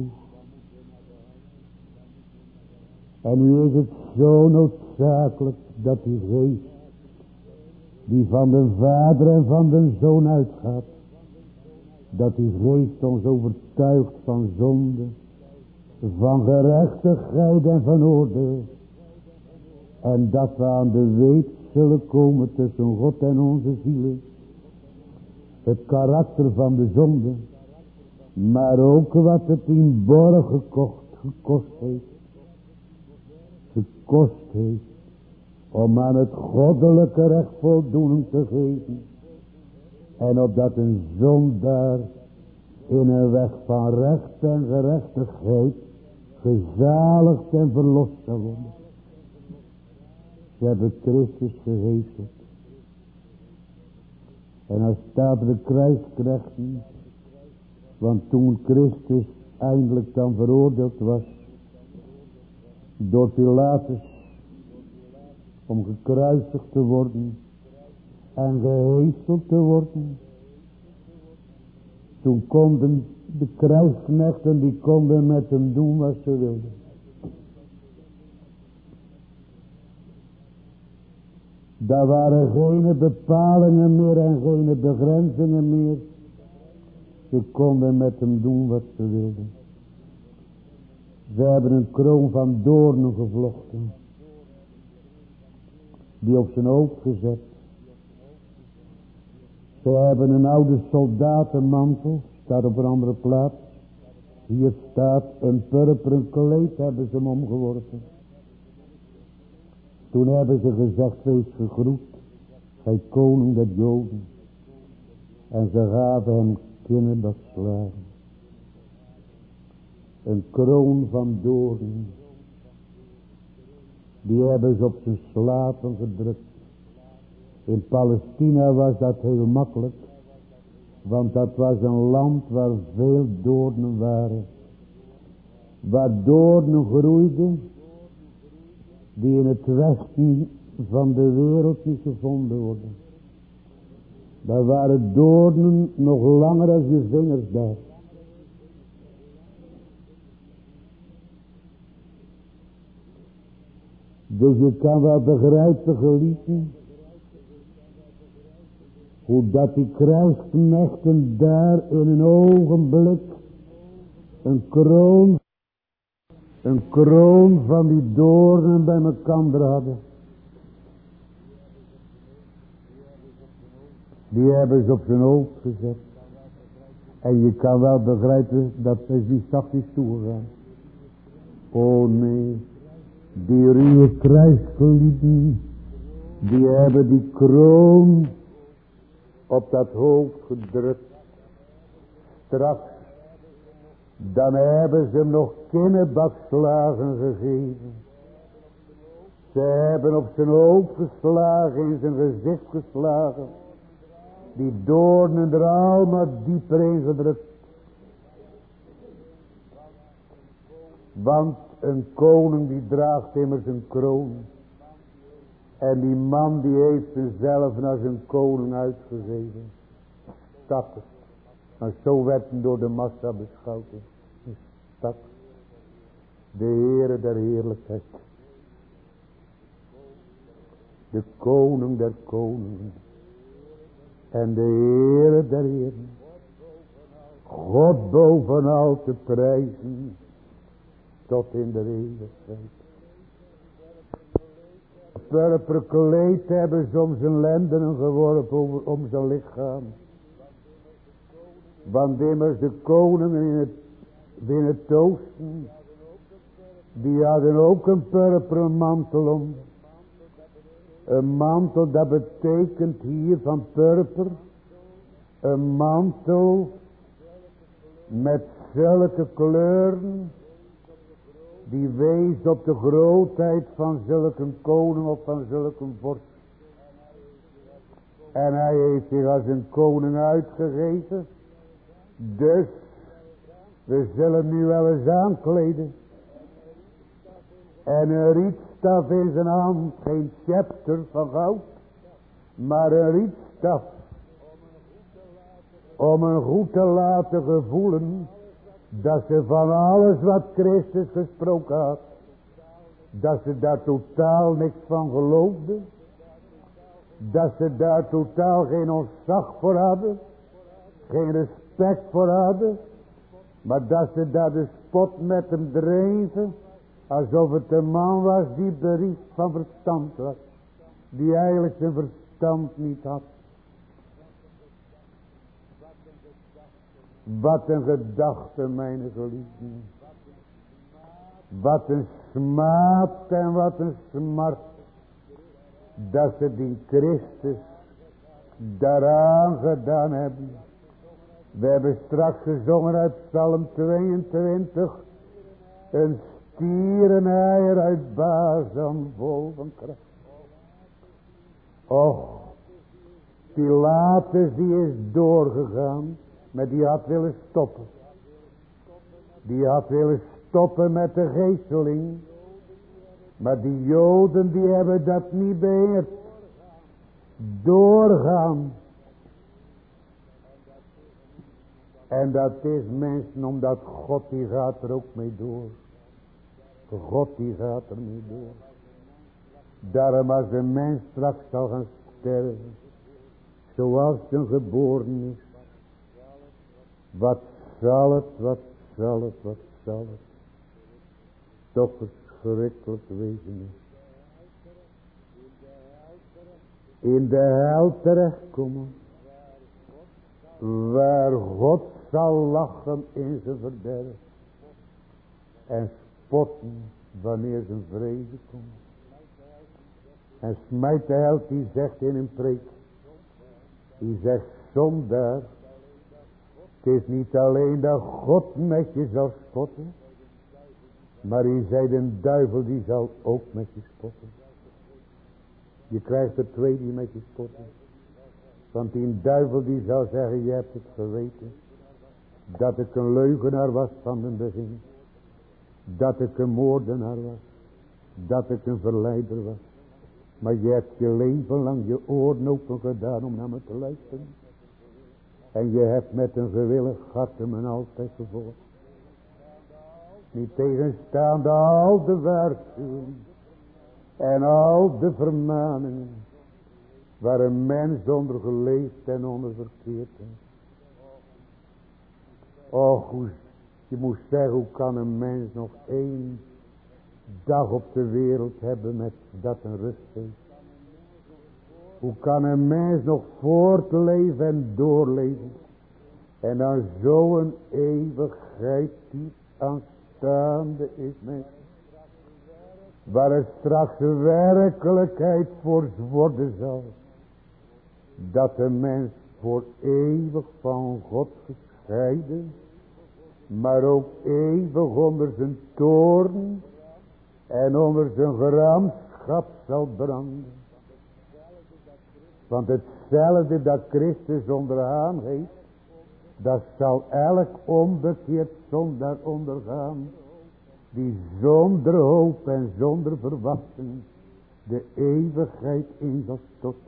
En nu is het zo noodzakelijk dat die geest, die van de Vader en van de Zoon uitgaat, Dat die geest ons overtuigt van zonde, van gerechtigheid en van oordeel. En dat we aan de weet zullen komen tussen God en onze zielen. Het karakter van de zonde, maar ook wat het in borg gekost heeft. Om aan het goddelijke recht voldoening te geven. En opdat een zondaar in een weg van recht en gerechtigheid gezaligd en verlost zal worden. Ze hebben Christus geheesteld. En dan staat de kruisknechten, want toen Christus eindelijk dan veroordeeld was door Pilatus om gekruisigd te worden en geheesteld te worden, toen konden de kruisknechten, die konden met hem doen wat ze wilden. Daar waren geen bepalingen meer en geen begrenzingen meer. Ze konden met hem doen wat ze wilden. Ze hebben een kroon van doornen gevlochten, die op zijn hoofd gezet. Ze hebben een oude soldatenmantel, staat op een andere plaats. Hier staat een purperen kleed, hebben ze hem omgeworpen. Toen hebben ze gezegd, wees gegroet, gij koning der Joden. En ze gaven hem kinderdagsslagen. Een kroon van doornen. Die hebben ze op zijn slapen gedrukt. In Palestina was dat heel makkelijk. Want dat was een land waar veel doornen waren. Waar doornen groeiden, die in het westen van de wereld niet gevonden worden. Daar waren doornen nog langer als je vingers daar. Dus je kan wel begrijpen, geliefden, hoe dat die kruisknechten daar in een ogenblik een kroon van die doornen bij elkaar hadden. Die hebben ze op zijn hoofd gezet. En je kan wel begrijpen, dat is die zachtjes toegegaan. Oh nee, die ruwe kruisgelieden, die hebben die kroon op dat hoofd gedrukt. Straks, dan hebben ze hem nog kinnebakslagen gegeven. Ze hebben op zijn hoofd geslagen, in zijn gezicht geslagen. Die doornen er allemaal dieper in gedrukt. Want een koning die draagt immers een kroon. En die man die heeft zichzelf naar zijn koning uitgegeven. Stakkers. Maar zo werd hem door de massa beschouwd. Stakkers. De Heere der heerlijkheid. De koning der koningen. En de Heere der heren. God bovenal te prijzen. Tot in de eeuwigheid. Purperen kleed hebben ze om zijn lendenen geworpen, om zijn lichaam. Want immers de koningen in het oosten, die hadden ook een purperen mantel om. Een mantel, dat betekent hier van purper, een mantel met zulke kleuren, die wees op de grootheid van zulke koning of van zulke vorst. En hij heeft zich als een koning uitgegeven. Dus, we zullen nu wel eens aankleden. En een rietstaf in zijn hand, geen scepter van goud, maar een rietstaf. Om hem goed te laten gevoelen, dat ze van alles wat Christus gesproken had, dat ze daar totaal niks van geloofden. Dat ze daar totaal geen ontzag voor hadden. Geen respect voor hadden. Maar dat ze daar de spot met hem dreven. Alsof het een man was die bericht van verstand was. Die eigenlijk zijn verstand niet had. Wat een gedachte, mijn geliefden. Wat een smaad en wat een smart. Dat ze die Christus daaraan gedaan hebben. We hebben straks gezongen uit Psalm 22. Een stiereneier uit Bazan vol van kracht. Och, Pilatus die is doorgegaan. Maar die had willen stoppen. Die had willen stoppen met de geesteling. Maar die Joden die hebben dat niet beheerd. Doorgaan. En dat is mensen omdat God die gaat er ook mee door. God die gaat er mee door. Daarom als een mens straks zal gaan sterven. Zoals een geboren is. Wat zal het, wat zal het, wat zal het. Toch verschrikkelijk wezen is. In de hel terechtkomen. Waar God zal lachen in zijn verderf. En spotten wanneer zijn vrede komt. En smijt de held die zegt in een preek. Die zegt zondaar. Het is niet alleen dat God met je zal spotten. Maar hij zei de duivel die zal ook met je spotten. Je krijgt er twee die met je spotten. Want die duivel die zou zeggen, je hebt het geweten. Dat ik een leugenaar was van het begin. Dat ik een moordenaar was. Dat ik een verleider was. Maar je hebt je leven lang je oren open gedaan om naar me te luisteren. En je hebt met een gewillig hart me altijd gevolgd. Niet tegenstaande al de waarschuwingen. En al de vermaningen. Waar een mens onder geleefd en onder verkeerd heeft. Och, je moet zeggen, hoe kan een mens nog één dag op de wereld hebben met dat een rust heeft. Hoe kan een mens nog voortleven en doorleven. En dan zo'n eeuwigheid die aanstaande is, mensen. Waar het straks werkelijkheid voor worden zal. Dat de mens voor eeuwig van God gescheiden. Maar ook eeuwig onder zijn toorn. En onder zijn gramschap zal branden. Want hetzelfde dat Christus ondergaan heeft. Dat zal elk onbekeerd zondaar ondergaan. Die zonder hoop en zonder verwachting de eeuwigheid in zal storten.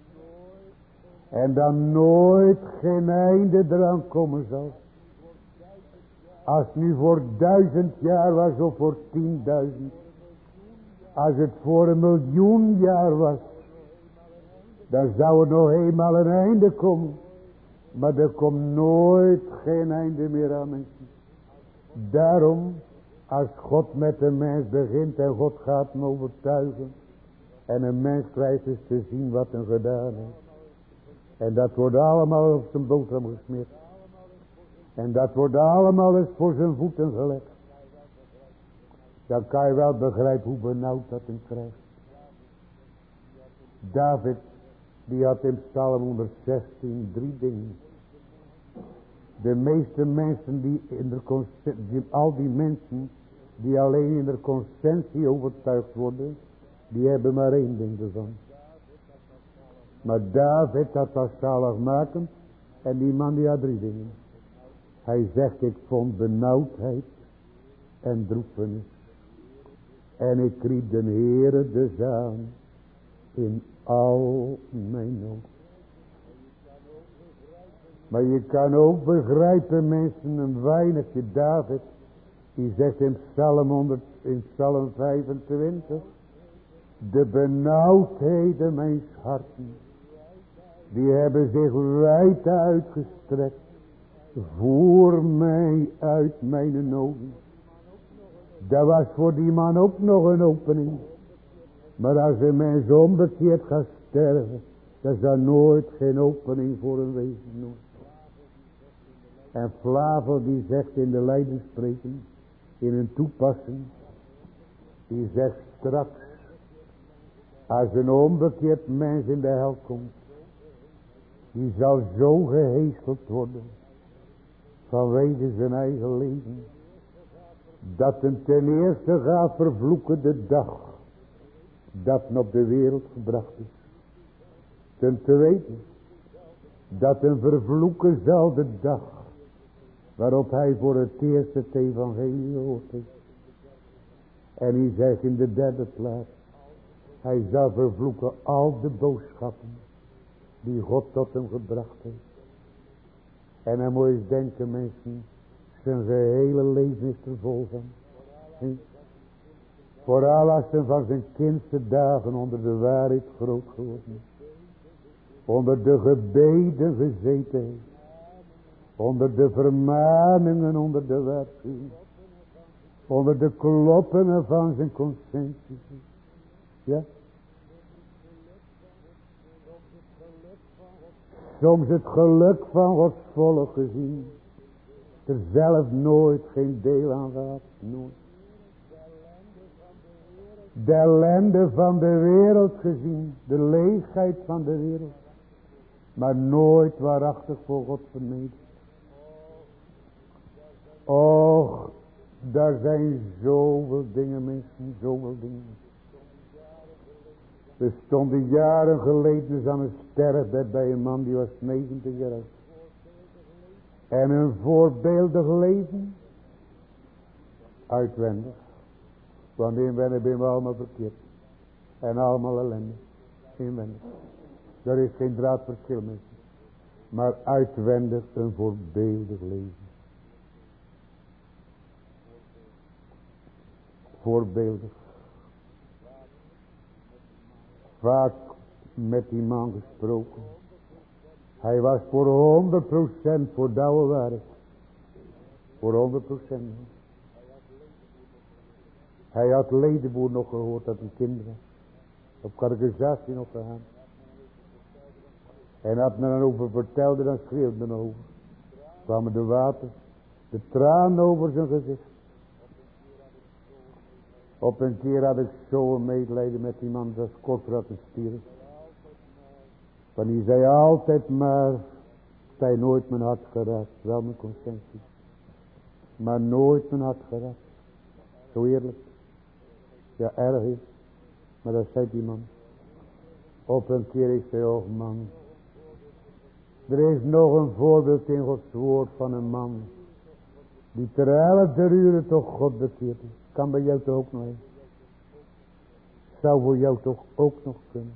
En dan nooit geen einde eraan komen zal. Als het nu voor 1000 jaar was of voor 10.000. Als het voor 1.000.000 jaar was. Dan zou er nog eenmaal een einde komen. Maar er komt nooit geen einde meer aan mensen. Daarom, als God met een mens begint en God gaat hem overtuigen. En een mens krijgt eens te zien wat hij gedaan heeft. En dat wordt allemaal op zijn boterham gesmeerd. En dat wordt allemaal eens voor zijn voeten gelegd. Dan kan je wel begrijpen hoe benauwd dat hem krijgt. David, die had in Psalm 116 3 dingen. De meeste mensen al die mensen die alleen in de conscientie overtuigd worden, die hebben maar één ding ervan. Maar David had dat zaligmakend en die man die had 3 dingen. Hij zegt, ik vond benauwdheid en droefenis. En ik riep de Heere dus aan in al mijn nood. Maar je kan ook begrijpen, mensen, een weinigje David. Die zegt in Psalm 25. De benauwdheden mijns harten. Die hebben zich wijd uitgestrekt. Voer mij uit mijn nood. Dat was voor die man ook nog een opening. Maar als een mens onbekeerd gaat sterven, dan is dat nooit geen opening voor een wezen. Nooit. En Flavel die zegt in de Lijdensspreken, in een toepassing, die zegt straks, als een onbekeerd mens in de hel komt, die zal zo geheesteld worden, vanwege zijn eigen leven, dat hem ten eerste gaat vervloeken de dag, dat hem op de wereld gebracht is. Ten tweede, dat hem vervloeken zal de dag, waarop hij voor het eerst het evangelie gehoord heeft. En hij zegt in de derde plaats, hij zal vervloeken al de boodschappen die God tot hem gebracht heeft. En dan moet je eens denken, mensen, zijn gehele leven is er vol van. Vooral als hij van zijn kindse dagen onder de waarheid groot geworden is. Onder de gebeden gezeten heeft. Onder de vermaningen, onder de waarschuwing. Onder de kloppingen van zijn conscientie. Ja. Soms het geluk van Gods volk gezien. Er zelf nooit geen deel aan gehad. Nooit. De ellende van de wereld gezien. De leegheid van de wereld. Maar nooit waarachtig voor God vernederd. Och, daar zijn zoveel dingen, mensen, zoveel dingen. We stonden jaren geleden dus aan een sterfbed bij een man die was 90 jaar oud. En een voorbeeldig leven. Uitwendig. Want inwendig ben we allemaal verkeerd. En allemaal ellende. Inwendig. Daar is geen draadverschil met. Maar uitwendig een voorbeeldig leven. Voorbeeldig. Vaak met die man gesproken. Hij was voor 100% voor douwe waarheid. Voor 100%. Hij had Ledenboer nog gehoord dat een kind was. Op catechisatie nog gegaan. En had men erover vertelde, dan schreeuwde men over. Kwamen de water, de tranen over zijn gezicht. Op een keer had ik zo een medelijden met die man, dat korter had stierf. Want die zei altijd maar, dat hij nooit mijn hart geraakt, wel mijn conscientie. Maar nooit mijn hart geraakt. Zo eerlijk. Ja, erg is. Maar dat zei die man. Op een keer ik zei, oh man. Er is nog een voorbeeld in Gods woord van een man. Die ter 11 uur toch God bekeerd is. Kan bij jou toch ook nog eens. Zou voor jou toch ook nog kunnen.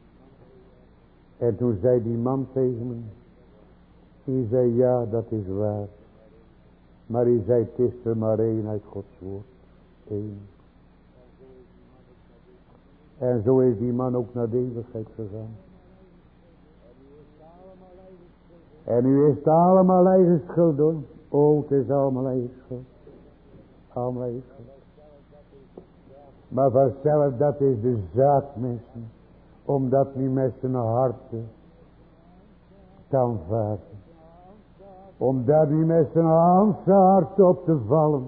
En toen zei die man tegen me. Die zei ja, dat is waar. Maar hij zei het is er maar één uit Gods woord. Eén. En zo is die man ook naar de eeuwigheid gegaan. En nu is het allemaal eigen schuld hoor. Oh, het is allemaal eigen schuld. Allemaal eigen schuld. Maar vanzelf, dat is de zaak, mensen. Om dat niet met zijn harten te aanvaarden. Om dat niet met zijn hart op te vallen.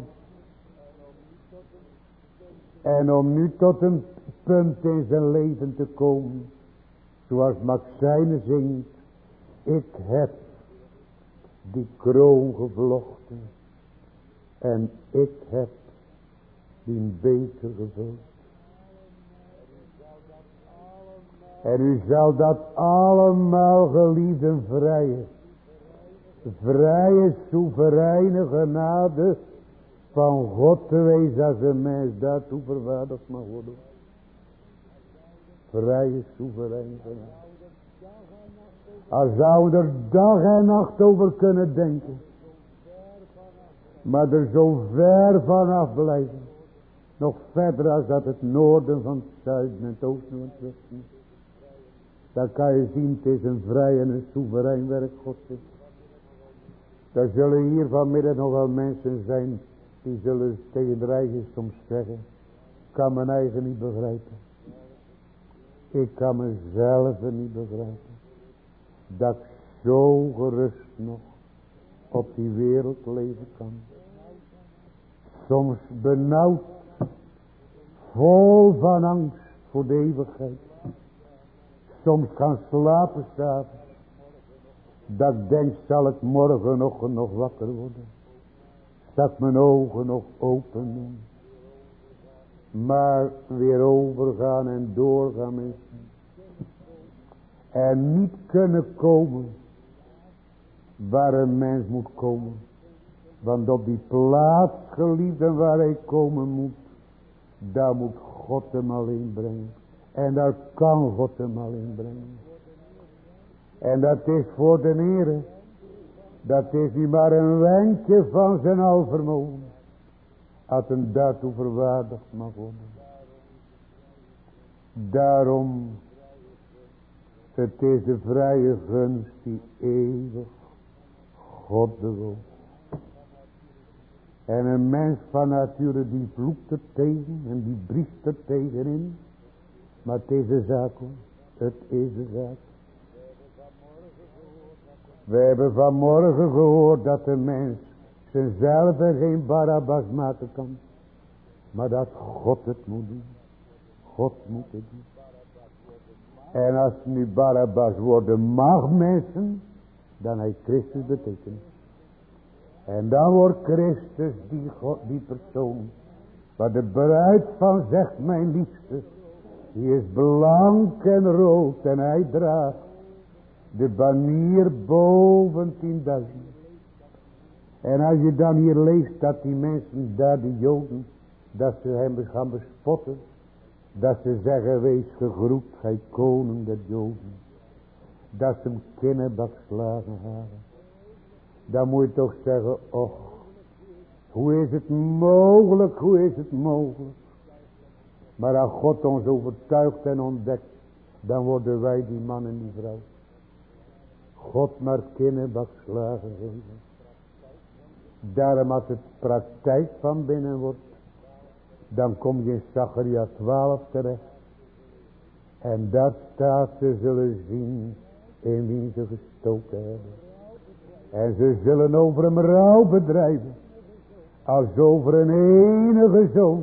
En om nu tot een punt in zijn leven te komen. Zoals Maxine zingt. Ik heb die kroon gevlochten. En ik heb die beker gevuld. En u zal dat allemaal geliefden vrije soevereine genade van God te wezen als een mens daartoe verwaardigd mag worden. Vrije soevereine genade. Al zou er dag en nacht over kunnen denken. Maar er zo ver vanaf blijven. Nog verder als dat het noorden van het zuiden en het oosten van het westen. Dan kan je zien, het is een vrij en een soeverein werk Gods. Er zullen hier vanmiddag nog wel mensen zijn die zullen tegen de eigen soms zeggen, ik kan mijn eigen niet begrijpen. Ik kan mezelf niet begrijpen. Dat ik zo gerust nog op die wereld leven kan. Soms benauwd, vol van angst voor de eeuwigheid. Soms gaan slapen 's avonds. Dat ik denk, zal ik morgenochtend nog wakker worden. Zal ik mijn ogen nog open doen. Maar weer overgaan en doorgaan mensen. En niet kunnen komen waar een mens moet komen. Want op die plaats geliefde waar hij komen moet. Daar moet God hem alleen brengen. En daar kan God hem alleen brengen. En dat is voor de Heere. Dat is niet maar een wenkje van zijn alvermogen. Als hem daartoe verwaardigd mag worden. Daarom. Het is de vrije gunst die eeuwig God bewoont. En een mens van nature die vloekt er tegen en die briest er tegenin. Maar het is de zaak hoor. Het is de zaak. We hebben vanmorgen gehoord dat de mens zichzelf er geen Barabbas maken kan. Maar dat God het moet doen. God moet het doen. En als nu Barabbas worden mag mensen, dan heeft Christus betekenis. En dan wordt Christus die persoon, waar de bruid van zegt, mijn liefste, die is blank en rood en hij draagt de banier boven 10.000. En als je dan hier leest dat die mensen daar, die Joden, dat ze hem gaan bespotten. Dat ze zeggen, wees gegroet, gij koning der Joden. Dat ze hem kinnebak slagen hebben. Dan moet je toch zeggen, och, hoe is het mogelijk, hoe is het mogelijk. Maar als God ons overtuigt en ontdekt, dan worden wij die man en die vrouw. God maar kinnebak slagen geven. Daarom als het praktijk van binnen wordt, dan kom je in Zacharia 12 terecht. En dat staat, ze zullen zien in wie ze gestoken hebben. En ze zullen over hem rouw bedrijven. Als over een enige zoon.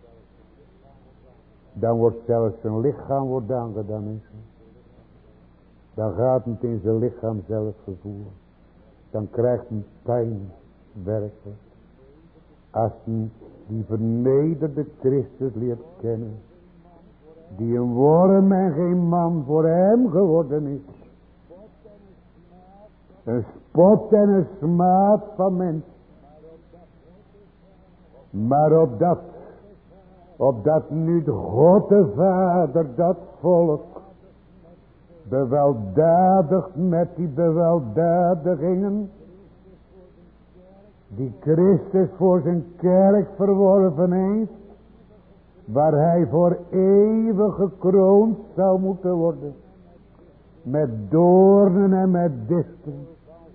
Dan wordt zelfs zijn lichaam wordt aangedaan. Dan gaat het in zijn lichaam zelf gevoel. Dan krijgt hij pijn werkelijk. Als hij die vernederde Christus leert kennen. Die een worm en geen man voor hem geworden is. Een spot en een smaad van mensen. Maar opdat nu de God de Vader dat volk beweldadigt met die beweldadigingen die Christus voor zijn kerk verworven heeft, waar hij voor eeuwig gekroond zou moeten worden, met doornen en met dispen,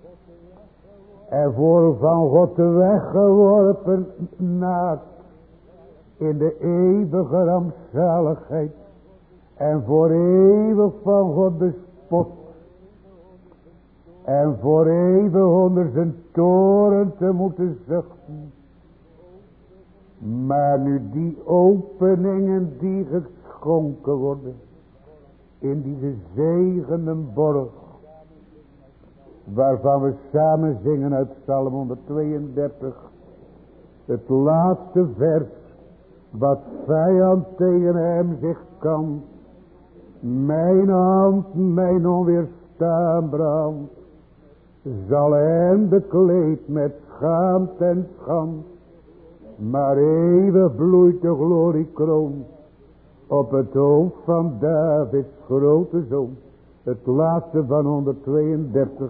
en voor van God weggeworpen naakt in de eeuwige rampzaligheid, en voor eeuwig van God bespot, en voor eeuwig onder zijn toren te moeten zuchten. Maar nu die openingen die geschonken worden, in die gezegende borg, waarvan we samen zingen uit Psalm 132, het laatste vers, wat vijand tegen hem zich kan, mijn hand, mijn onweerstaanbaar, zal hem bekleed met schaamte en schand, maar eeuwig bloeit de gloriekroon op het hoofd van Davids grote zoon. Het laatste van 132.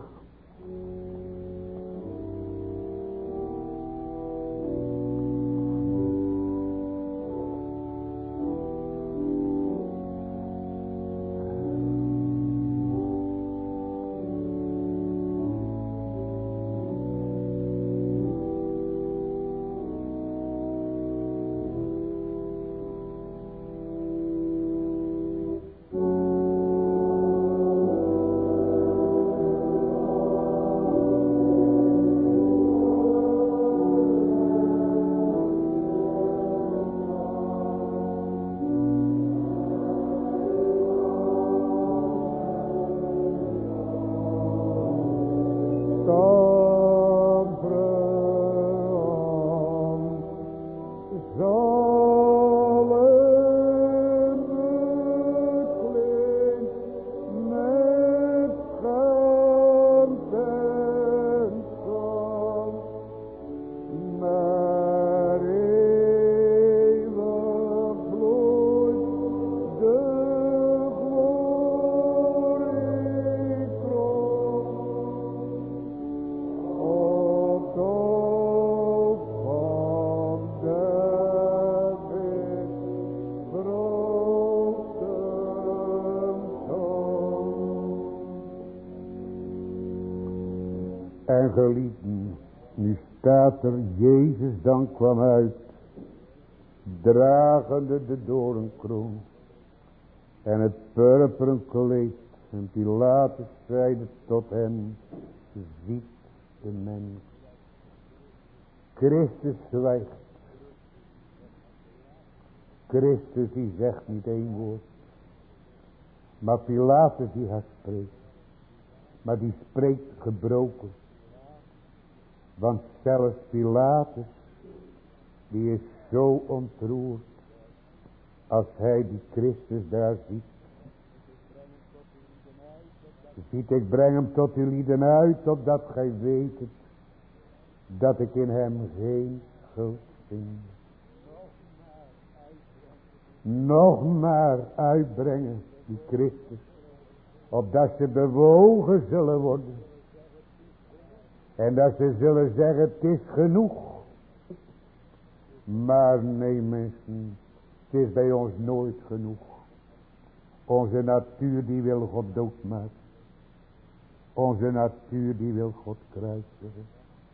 Zalmen bekleed met schaamte en scham, maar eeuwig vloeit de gloriekroon op top van David groten toon. En geliefden, nu staat er, Jezus dan kwam uit, dragende de doornkroon en het purperen kleed. En Pilatus zeide tot hem, ziet de mens. Christus zwijgt. Christus die zegt niet één woord. Maar Pilatus die gaat spreken. Maar die spreekt gebroken. Want zelfs Pilatus, die is zo ontroerd, als hij die Christus daar ziet. Ziet, ik breng hem tot u lieden uit, opdat gij weet het, dat ik in hem geen schuld vind. Nog maar uitbrengen, die Christus, opdat ze bewogen zullen worden. En dat ze zullen zeggen, het is genoeg. Maar nee mensen, het is bij ons nooit genoeg. Onze natuur die wil God doodmaken. Onze natuur die wil God kruisigen.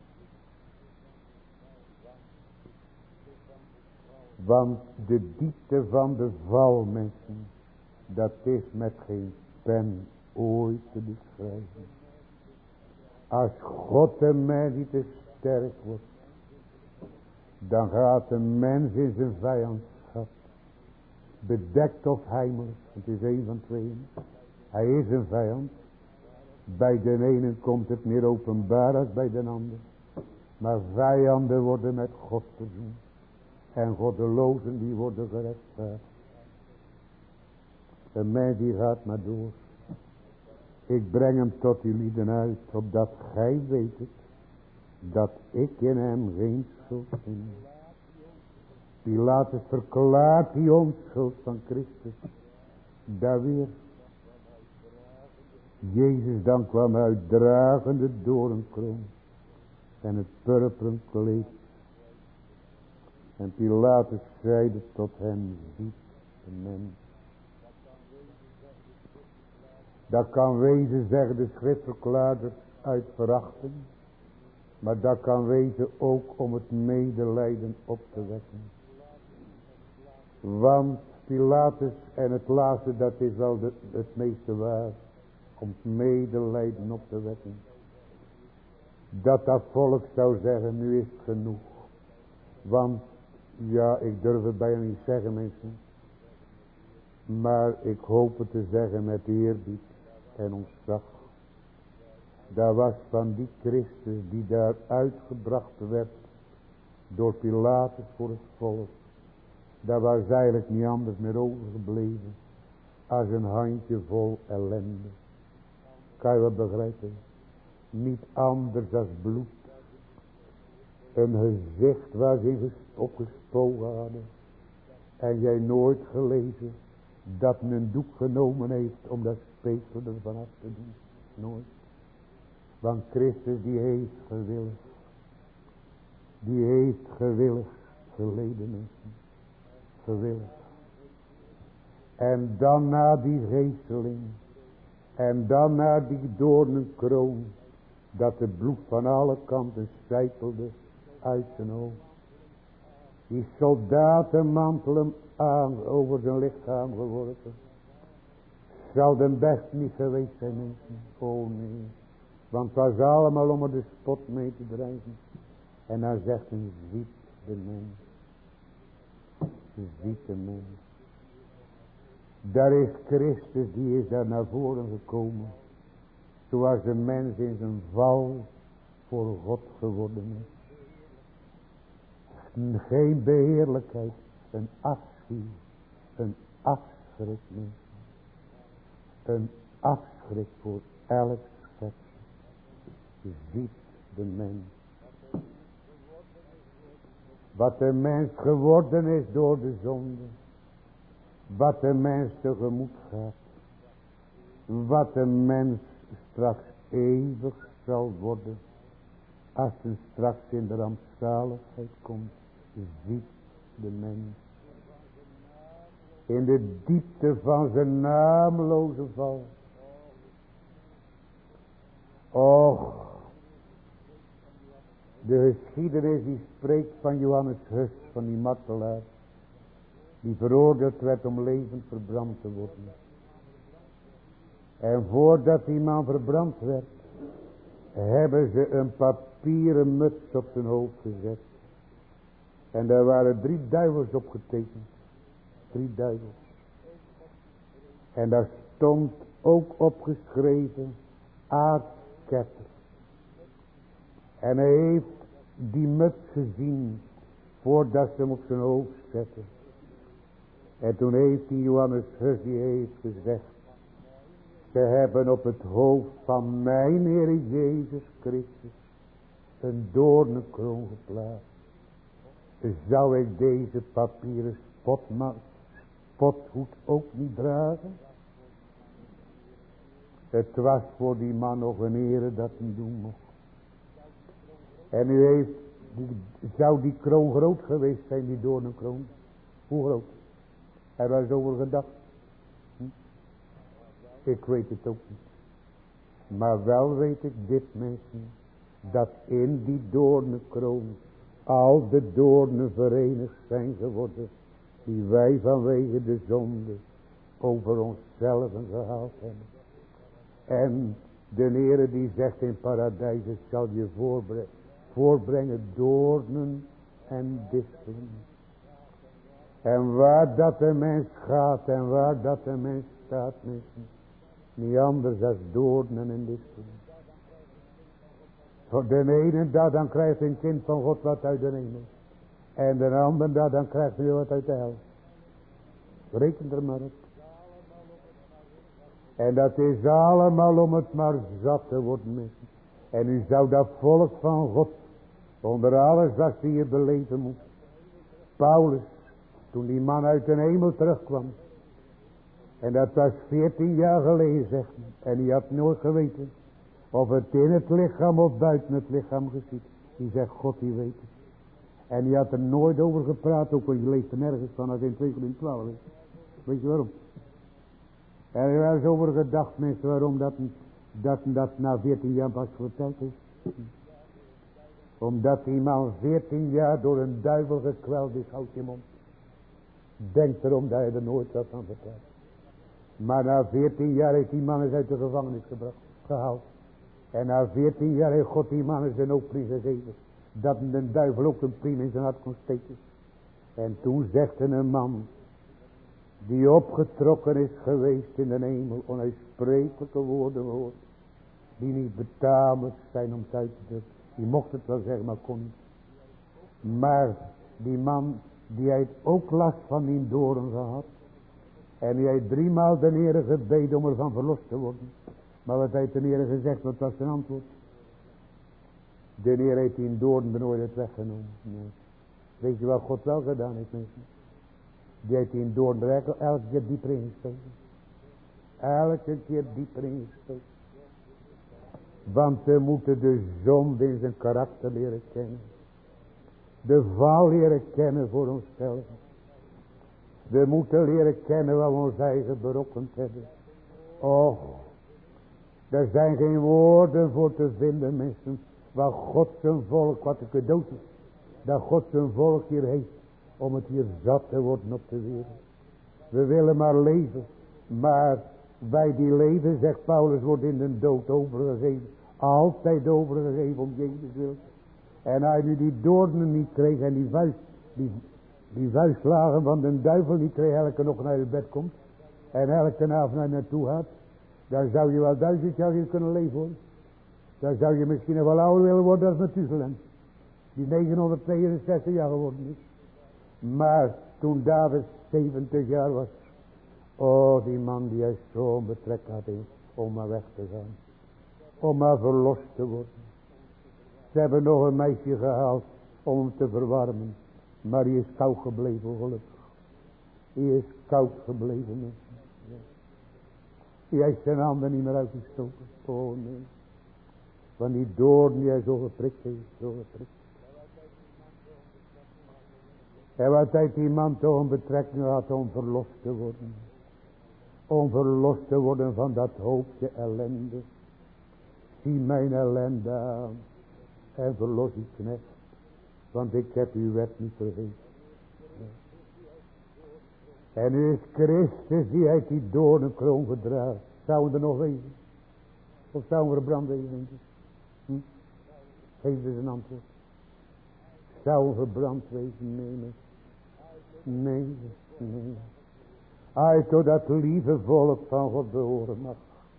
Want de diepte van de val mensen, dat is met geen pen ooit te beschrijven. Als God een mens die te sterk wordt, dan gaat een mens in zijn vijandschap, bedekt of heimelijk, het is een van tweeën. Hij is een vijand. Bij de ene komt het meer openbaar als bij de ander. Maar vijanden worden met God te doen. En goddelozen die worden gerechtvaardigd. Een mens die gaat maar door. Ik breng hem tot u lieden uit, opdat gij weet het, dat ik in hem geen schuld vind. Pilatus verklaart die onschuld van Christus. Daar weer. Jezus dan kwam uit dragende doornkroon en het purperen kleed. En Pilatus zeide tot hem, ziet de mens. Dat kan wezen, zeggen de schriftverklaarders, uit verachting. Maar dat kan wezen ook om het medelijden op te wekken. Want Pilatus, en het laatste, dat is wel het meeste waar, om het medelijden op te wekken. Dat volk zou zeggen, nu is het genoeg. Want, ja, ik durf het bijna niet zeggen mensen. Maar ik hoop het te zeggen met eerbied en ontzag. Daar was van die Christus die daar uitgebracht werd door Pilatus voor het volk. Daar was eigenlijk niet anders meer overgebleven als een handje vol ellende. Kan je wat begrijpen? Niet anders als bloed. Een gezicht waar ze in opgespogen hadden. En jij nooit gelezen dat men een doek genomen heeft om dat speeksel ervan af te doen. Nooit. Want Christus die heeft gewillig. Die heeft gewillig geleden mensen. Gewillig. En dan na die geesteling. En dan na die doornenkroon. Dat het bloed van alle kanten sijpelde uit zijn oog. Die soldatenmantel hem aan over zijn lichaam geworpen. Zal den best niet geweest zijn mensen. Oh nee. Want het was allemaal om er de spot mee te drijven. En dan zegt hij, ziet de mens. Ziet de mens. Daar is Christus, die is daar naar voren gekomen. Zoals de mens in zijn val voor God geworden is. Geen beheerlijkheid, een afschuw, een afschrik meer. Een afschrik voor elk schepsel. Je ziet de mens. Wat de mens geworden is door de zonde. Wat de mens tegemoet gaat. Wat de mens straks eeuwig zal worden. Als hij straks in de rampzaligheid komt. Ziet de mens. In de diepte van zijn naamloze val. Och. De geschiedenis die spreekt van Johannes Hus, van die martelaar. Die veroordeeld werd om levend verbrand te worden. En voordat die man verbrand werd. Hebben ze een papieren muts op zijn hoofd gezet. En daar waren 3 duivels op getekend. 3 duivels. En daar stond ook opgeschreven. Aardketter. En hij heeft die muts gezien. Voordat ze hem op zijn hoofd zetten. En toen heeft die Johannes Hus, die heeft gezegd. Ze hebben op het hoofd van mijn Heer Jezus Christus. Een doornenkroon geplaatst. Zou ik deze papieren spothoed ook niet dragen? Het was voor die man nog een ere dat hij doen mocht. En zou die kroon groot geweest zijn, die doornenkroon? Hoe groot? Heb je eens over gedacht? Ik weet het ook niet. Maar wel weet ik dit, mensen. Dat in die doornenkroon al de doornen verenigd zijn geworden. Die wij vanwege de zonde over onszelf gehaald hebben. En de Heere die zegt in paradijs, ik zal je voorbrengen doornen en distelen. En waar dat de mens gaat en waar dat de mens staat, mensen. Niet anders dan doornen en distelen. Voor de ene dag dan krijgt een kind van God wat uit de hemel. En de andere dag dan krijgt hij wat uit de hel. Reken er maar op. En dat is allemaal om het maar zat te worden, mensen. En u zou dat volk van God, onder alles wat ze hier beleven moet. Paulus, toen die man uit de hemel terugkwam. En dat was 14 jaar geleden, zegt hij. En hij had nooit geweten of het in het lichaam of buiten het lichaam geschiet. Die zegt, God die weet het. En die had er nooit over gepraat, ook al je leest er nergens van als in 2 Korinthe 12 is. Weet je waarom? En er was over gedacht, mensen, waarom dat na 14 jaar pas verteld is. Omdat die man 14 jaar door een duivel gekweld is, houdt je mond. Denk erom dat je er nooit wat van vertelt. Maar na 14 jaar heeft die man eens uit de gevangenis gehaald. En na 14 jaar heeft God die man eens een opening gegeven. Dat de duivel ook een priem in zijn hart kon steken. En toen zegt een man, die opgetrokken is geweest in de hemel, onuitsprekelijke woorden hoort. Die niet betamelijk zijn om het uit te drukken. Die mocht het wel zeggen, maar kon niet. Maar die man, die heeft ook last van die doorn gehad. En die heeft 3 maal de Heere gebeden om ervan verlost te worden. Maar wat heeft de Heere gezegd, wat was zijn antwoord? De Heere heeft die doorn nooit weggenomen. Nee. Weet je wat God wel gedaan heeft, mensen? Die heeft die doorn elke keer dieper ingestoken. Elke keer dieper ingestoken. Want we moeten de zonde in zijn karakter leren kennen. De val leren kennen voor onszelf. We moeten leren kennen wat we ons eigen berokkend hebben. Och, er zijn geen woorden voor te vinden, mensen. Waar God zijn volk, wat een cadeau is. Dat God zijn volk hier heeft. Om het hier zat te worden op de wereld. We willen maar leven. Maar wij die leven, zegt Paulus, wordt in de dood overgegeven. Altijd overgegeven om Jezus wil. En hij nu die doornen niet kreeg en die vuistslagen van de duivel niet kreeg, elke nog naar het bed komt. En elke avond naar naartoe gaat. Dan zou je wel 1000 jaar hier kunnen leven hoor. Dan zou je misschien nog wel ouder willen worden als Methuselem. die 962 jaar geworden is. Maar toen David 70 jaar was. Oh, die man die hij zo'n betrek had om maar weg te gaan. Om maar verlost te worden. Ze hebben nog een meisje gehaald om hem te verwarmen. Maar die is koud gebleven, gelukkig. Die is koud gebleven. Ja. Die heeft zijn handen niet meer uitgestoken. Oh nee. Van die doorn die hij zo geprikt heeft. Zo geprikt. En wat heeft die man toch een betrekking gehad om verlost te worden. Om verlost te worden van dat hoopje ellende. Zie mijn ellende aan. En verlos uw knecht. Want ik heb uw wet niet vergeten. En nu is Christus die uit die doornenkroon gedragen. Zouden er nog wezen? Of zouden we er brand wezen? Geef eens een antwoord. Zou verbrand wezen? Nee. Nee. Hij tot dat lieve volk van God behoren mag.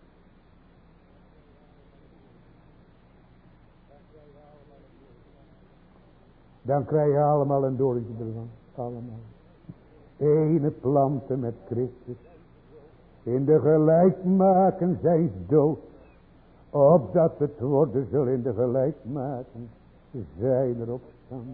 Dan krijg je allemaal een doortje ervan. Allemaal. Ene planten met Christus. In de gelijkmaken zijn dood. Opdat het worden zal in de gelijkmaken zijn er opstaan.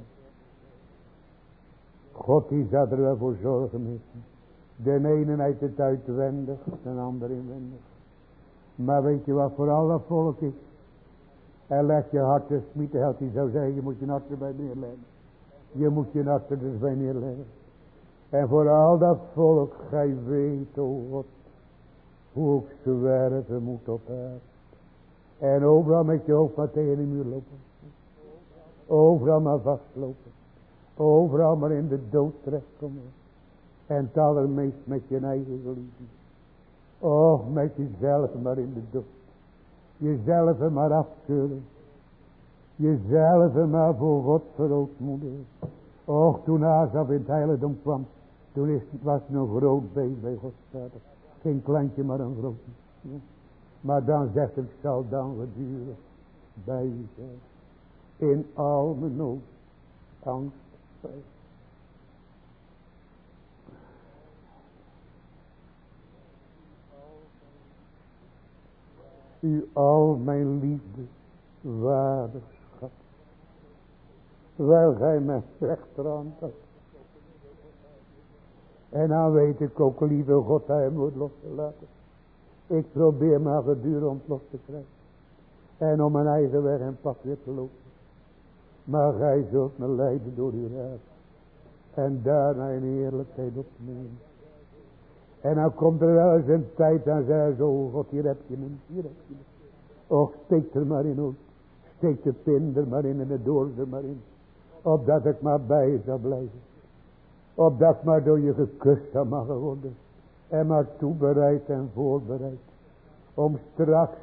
God die zal er wel voor zorgen met. De ene uit het uitwendig, de ander inwendig. Maar weet je wat voor alle volk is? En leg je hart te smieten, held die zou zeggen, je moet je hart erbij neerleggen. Je moet je hart er dus bij neerleggen. En voor al dat volk, gij weet, o God, hoe ik zwerven moet op haar. En overal met je hoofd maar tegen de muur lopen. Overal maar vastlopen. Overal maar in de dood terechtkomen. En het allermeest met je eigen geliefde. Och, met jezelf maar in de dood. Jezelf maar afkeuren. Jezelf maar voor God verootmoedigen. Och, toen Asaf in het heiligdom kwam. Toen was het een groot beest bij Gods vader. Geen kleintje, maar een groot. Ja. Maar dan zegt het, zal dan gedurig bij u zijn. In al mijn nood, angst, vrees. U al mijn liefde, waardig schat. Wel gij mijn rechterhand had. En dan weet ik ook, lieve God, hij moet los te laten. Ik probeer maar gedurende om het los te krijgen. En om mijn eigen weg en pad weer te lopen. Maar gij zult me leiden door uw raad. En daarna in eerlijkheid opnemen. En dan komt er wel eens een tijd en zei zo, God, hier heb je hem, hier heb je hem. Och, steek er maar in, ook. Steek de pin er maar in en de doos er maar in. Opdat ik maar bij je zal blijven. Opdat ik maar door je gekust zal mogen worden. En maar toebereid en voorbereid. Om straks.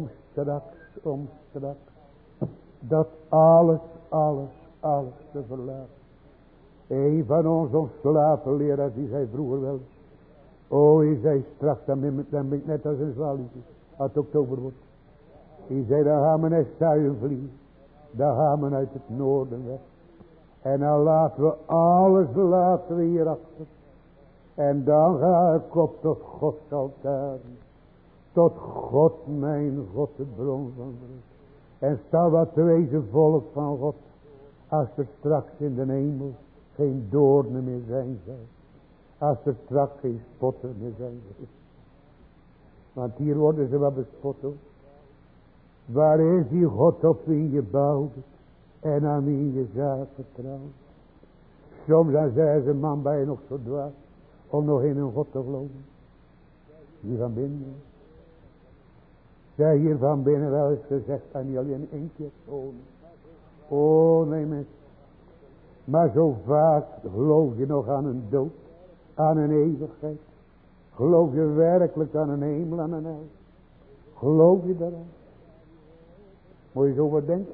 Dat alles te verlaten. Een van ons ontslapen leraars, die zei vroeger wel. Oh, hij zei straks, dan ben ik net als een zwallietje. Als het oktober wordt. Hij zei, dan gaan we naar Zuiden vliegen. Dan gaan we uit het noorden weg. En dan laten we alles hier achter. En dan ga ik op tot Gods altaar. Tot God, mijn God, de bron van rust. En zal wat wezen volk van God. Als er straks in de hemel geen doornen meer zijn. Als er straks geen spotten meer zijn. Want hier worden ze wat bespot hoor. Waar is die God op wie je bouwt. En aan wie je zaak vertrouwt. Soms dan zei ze, man, ben je nog zo dwaas. Om nog in een God te geloven. Hier van binnen. Zij hier van binnen wel eens gezegd. En niet alleen één keer. Oh nee mensen. Maar zo vaak geloof je nog aan een dood. Aan een eeuwigheid. Geloof je werkelijk aan een hemel, aan een hel. Geloof je daaraan. Moet je zo wat denken.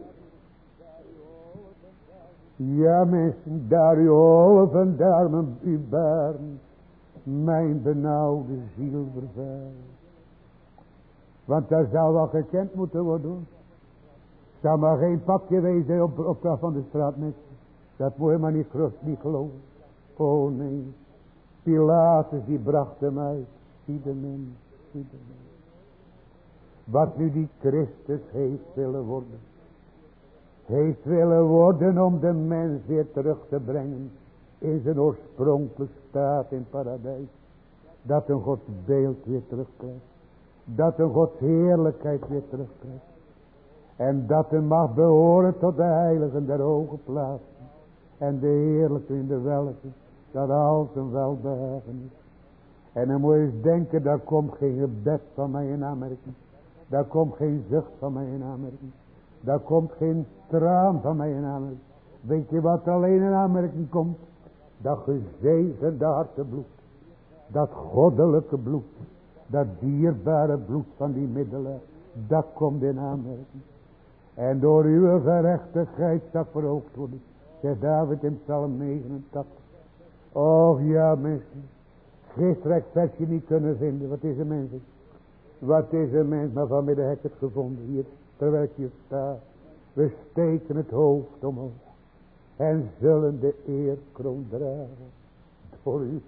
Ja mensen, daar u holven, daar uw baren. Mijn benauwde ziel vervuilen. Want dat zou wel gekend moeten worden. Zou maar geen pakje wezen op dat van de straat, mensen. Dat moet je maar niet geloven. Oh nee. Pilatus die bracht hem uit. Zie de mens, zie de mens. Wat nu die Christus heeft willen worden. Heeft willen worden om de mens weer terug te brengen. In zijn oorspronkelijke staat in paradijs. Dat een Gods beeld weer terugkrijgt. Dat een Gods heerlijkheid weer terugkrijgt. En dat een mag behoren tot de heiligen der hoge plaatsen. En de heerlijke in de welke. Dat al zijn welbehagen is. En dan moet je eens denken, daar komt geen gebed van mij in aanmerking. Daar komt geen zucht van mij in aanmerking. Daar komt geen traan van mij in aanmerking. Weet je wat er alleen in aanmerking komt? Dat gezegende hartebloed. Dat goddelijke bloed. Dat dierbare bloed van die middelen. Dat komt in aanmerking. En door uw gerechtigheid zal verhoogd worden. Zegt David in Psalm 89. Och ja mensen. Geestrecht versje niet kunnen vinden. Wat is een mens? Wat is een mens? Maar vanmiddag heb ik het gevonden. Hier, terwijl ik hier sta. We steken het hoofd omhoog. En zullen de eerkroon dragen. Door u.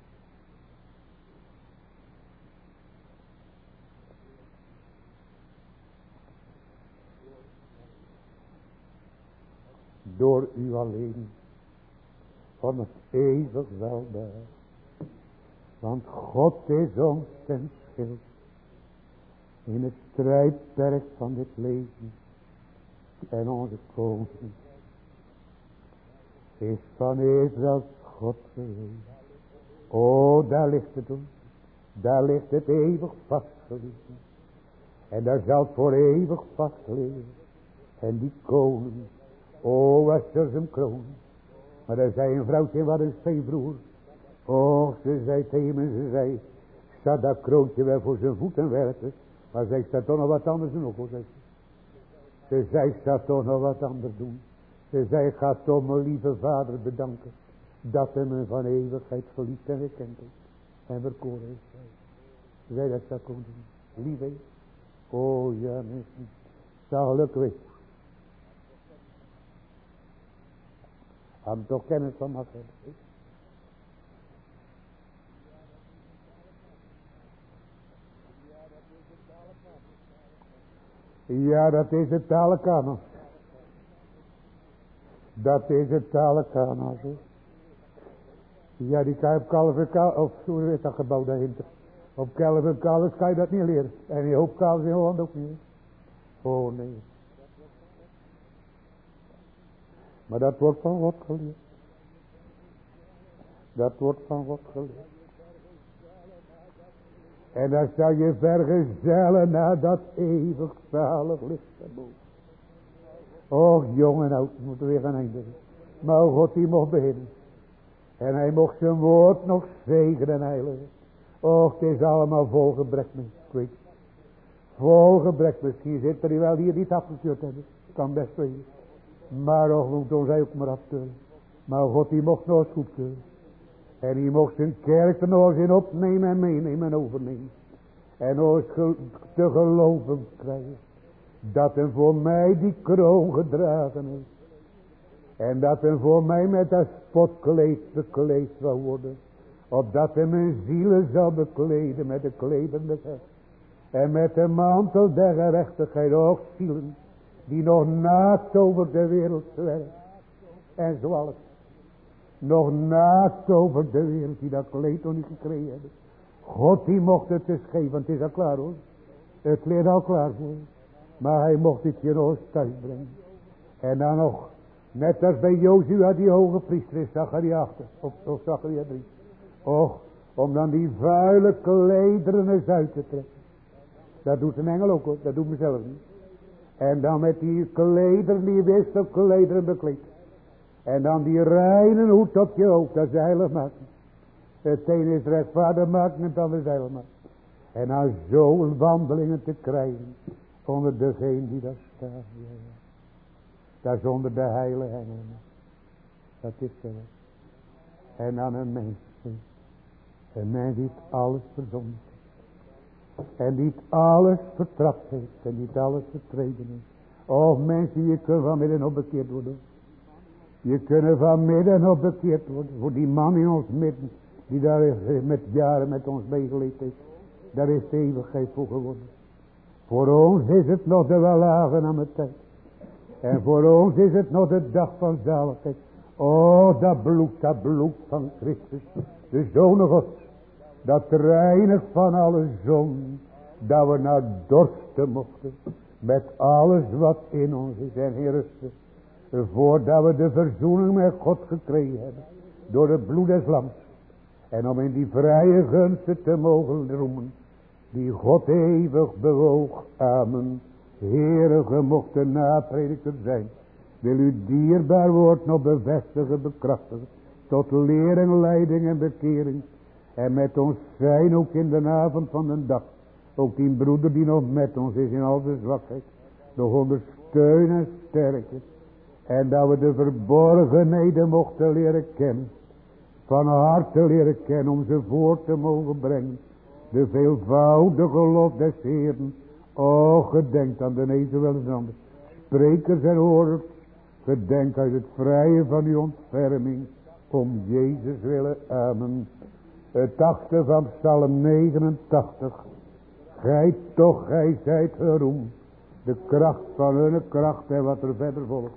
Door u alleen. Van het eeuwig welbehagen. Want God is ons ten schild. In het strijdperk van dit leven. En onze koning. Is van Israëls God geweest. O, daar ligt het om. Daar ligt het eeuwig vastgelegd. En daar zal het voor eeuwig vastliggen. En die koning. O, was er zijn kroon. Maar daar zei een vrouwtje, wat is zijn broer. Och, ze zei tegen me, ze zei, ik zou dat kroontje wel voor zijn voeten werpen. Maar zij zou toch nog wat anders doen ook, hoor, zei ze. Ze zei, ik zou toch nog wat anders doen. Ze zei, ik ga toch mijn lieve vader bedanken. Dat hij me van eeuwigheid verliefd en gekend heeft. En verkoren heeft. Ze zei, dat zou ik ook doen. Lieve. Oh ja, mensen. Zou gelukkig wezen. Had hem toch kennis van mag hebben. Ja, dat is het Talekana. Dat is het Talekana. Ja, die kan je op Kalverkale, of hoe heet dat gebouw dahinter. Op Kalverkale kan je dat niet leren. En die hoopkale in Holland ook niet. Oh nee. Maar dat wordt van God geleerd. Dat wordt van God geleerd. En dan zal je vergezellen naar dat eeuwig zalig licht daarboven. Och, jong en oud, moeten we weer gaan eindigen. Maar God die mocht beginnen. En hij mocht zijn woord nog zegenen en heiligen. Och, het is allemaal vol gebrek, mensen. Ik weet het. Vol gebrek. Misschien zit er wel hier niet afgekeurd hebben. Kan best wezen. Maar och, moet ons hij ook maar afkeuren. Maar God die mocht nog eens goedkeuren. En die mocht zijn kerk er nog eens in opnemen en meenemen en overnemen. En nog eens te geloven krijgen. Dat hem voor mij die kroon gedragen heeft. En dat hem voor mij met dat spotkleed bekleed zal worden. Opdat hem mijn zielen zal bekleden met de kledende vest. En met de mantel der gerechtigheid ook zielen. Die nog naakt over de wereld zwerven. En zo alles. Nog naakt over de wereld die dat kleed nog niet gekregen hebben. God die mocht het dus geven, want het is al klaar hoor. Het ligt al klaar voor. Maar hij mocht het je nog eens thuis brengen. En dan nog, net als bij Jozua die hoge priester is, Zacharia 8 of Zacharia 3. Och, om dan die vuile klederen eens uit te trekken. Dat doet een engel ook hoor, dat doet mezelf niet. En dan met die klederen, die wist op klederen bekleed. En dan die reine hoed op je hoofd, dat is heilig maken. Het een is rechtvaardig maken en het ander is heilig maken. En dan zo'n wandelingen te krijgen onder degene die daar staat. Ja, ja. Dat is onder de heilige engelen. Dat is zo. En dan een mens. Een mens die het alles verzond heeft. En die het alles vertrapt heeft. En die het alles vertreden heeft. Oh mensen, je kunt vanmiddag nog bekeerd worden. Je kunt vanmiddag nog bekeerd worden. Voor die man in ons midden. Die daar met jaren met ons meegeleefd heeft. Daar is de eeuwigheid voor geworden. Voor ons is het nog de welaangename tijd. En voor ons is het nog de dag van zaligheid. Oh, dat bloed van Christus. De Zoon Gods. Dat reinigt van alle zon. Dat we naar dorsten mochten. Met alles wat in ons is. En Heer, voordat we de verzoening met God gekregen hebben. Door het bloed des lams. En om in die vrije gunsten te mogen roemen. Die God eeuwig bewoog. Amen. Heere, ge mocht de naprediker zijn. Wil uw dierbaar woord nog bevestigen, bekrachtigen. Tot lering, leiding en bekering. En met ons zijn ook in de avond van de dag. Ook die broeder die nog met ons is in al de zwakheid. Nog ondersteunen en sterken. En dat we de verborgenheden mochten leren kennen. Van harte leren kennen om ze voor te mogen brengen. De veelvoudige lof des Heeren. O, gedenk aan de ezel wel eens anders. Sprekers en hoorders. Gedenk uit het vrije van uw ontferming. Om Jezus willen. Amen. Het achtste van Psalm 89. Gij zijt geroemd. De kracht van hun kracht en wat er verder volgt.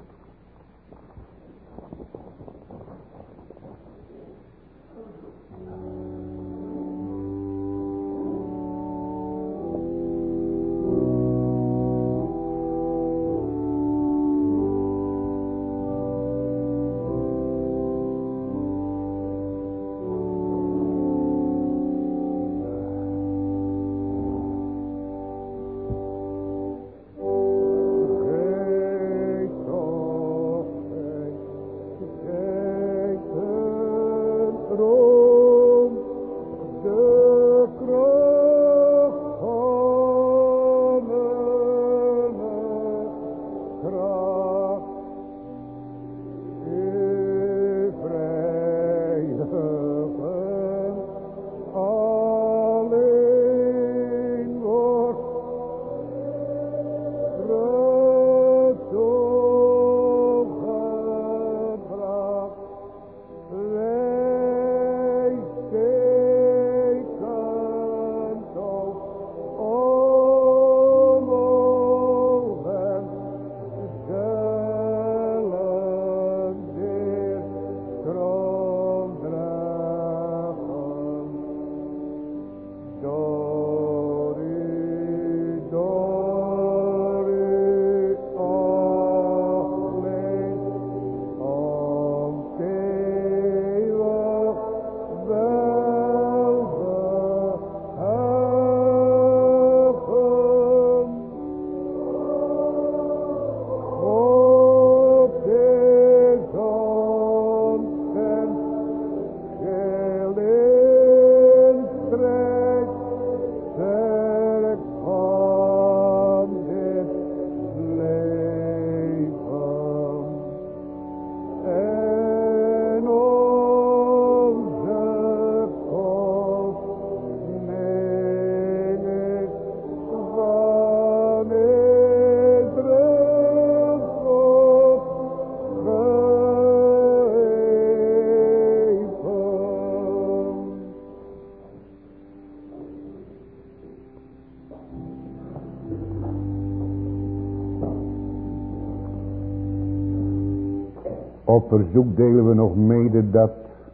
Op verzoek delen we nog mede dat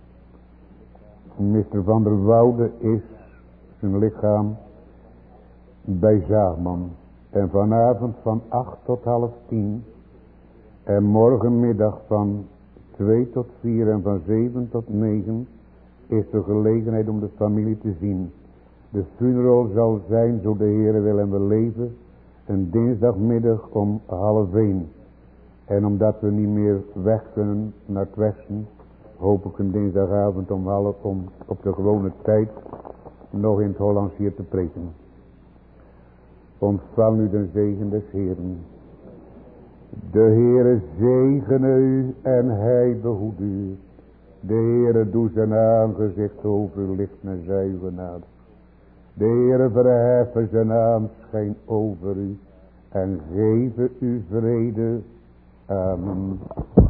Mr. van der Woude is, zijn lichaam, bij Zaagman. En vanavond van 8 tot half 10. En morgenmiddag van 2 tot 4 en van 7 tot 9 is er gelegenheid om de familie te zien. De funeral zal zijn, zo de Heere wil en we leven, een dinsdagmiddag om 12:30. En omdat we niet meer weg kunnen naar het westen, hoop ik een dinsdagavond om op de gewone tijd nog in het Hollands hier te preken. Ontvang u de zegen des Heeren. De Heere zegene u en hij behoede u. De Heere doet zijn aangezicht over u lichten en zij u genade. De Heere verheffen zijn aanschijn over u en geven u vrede. Amen.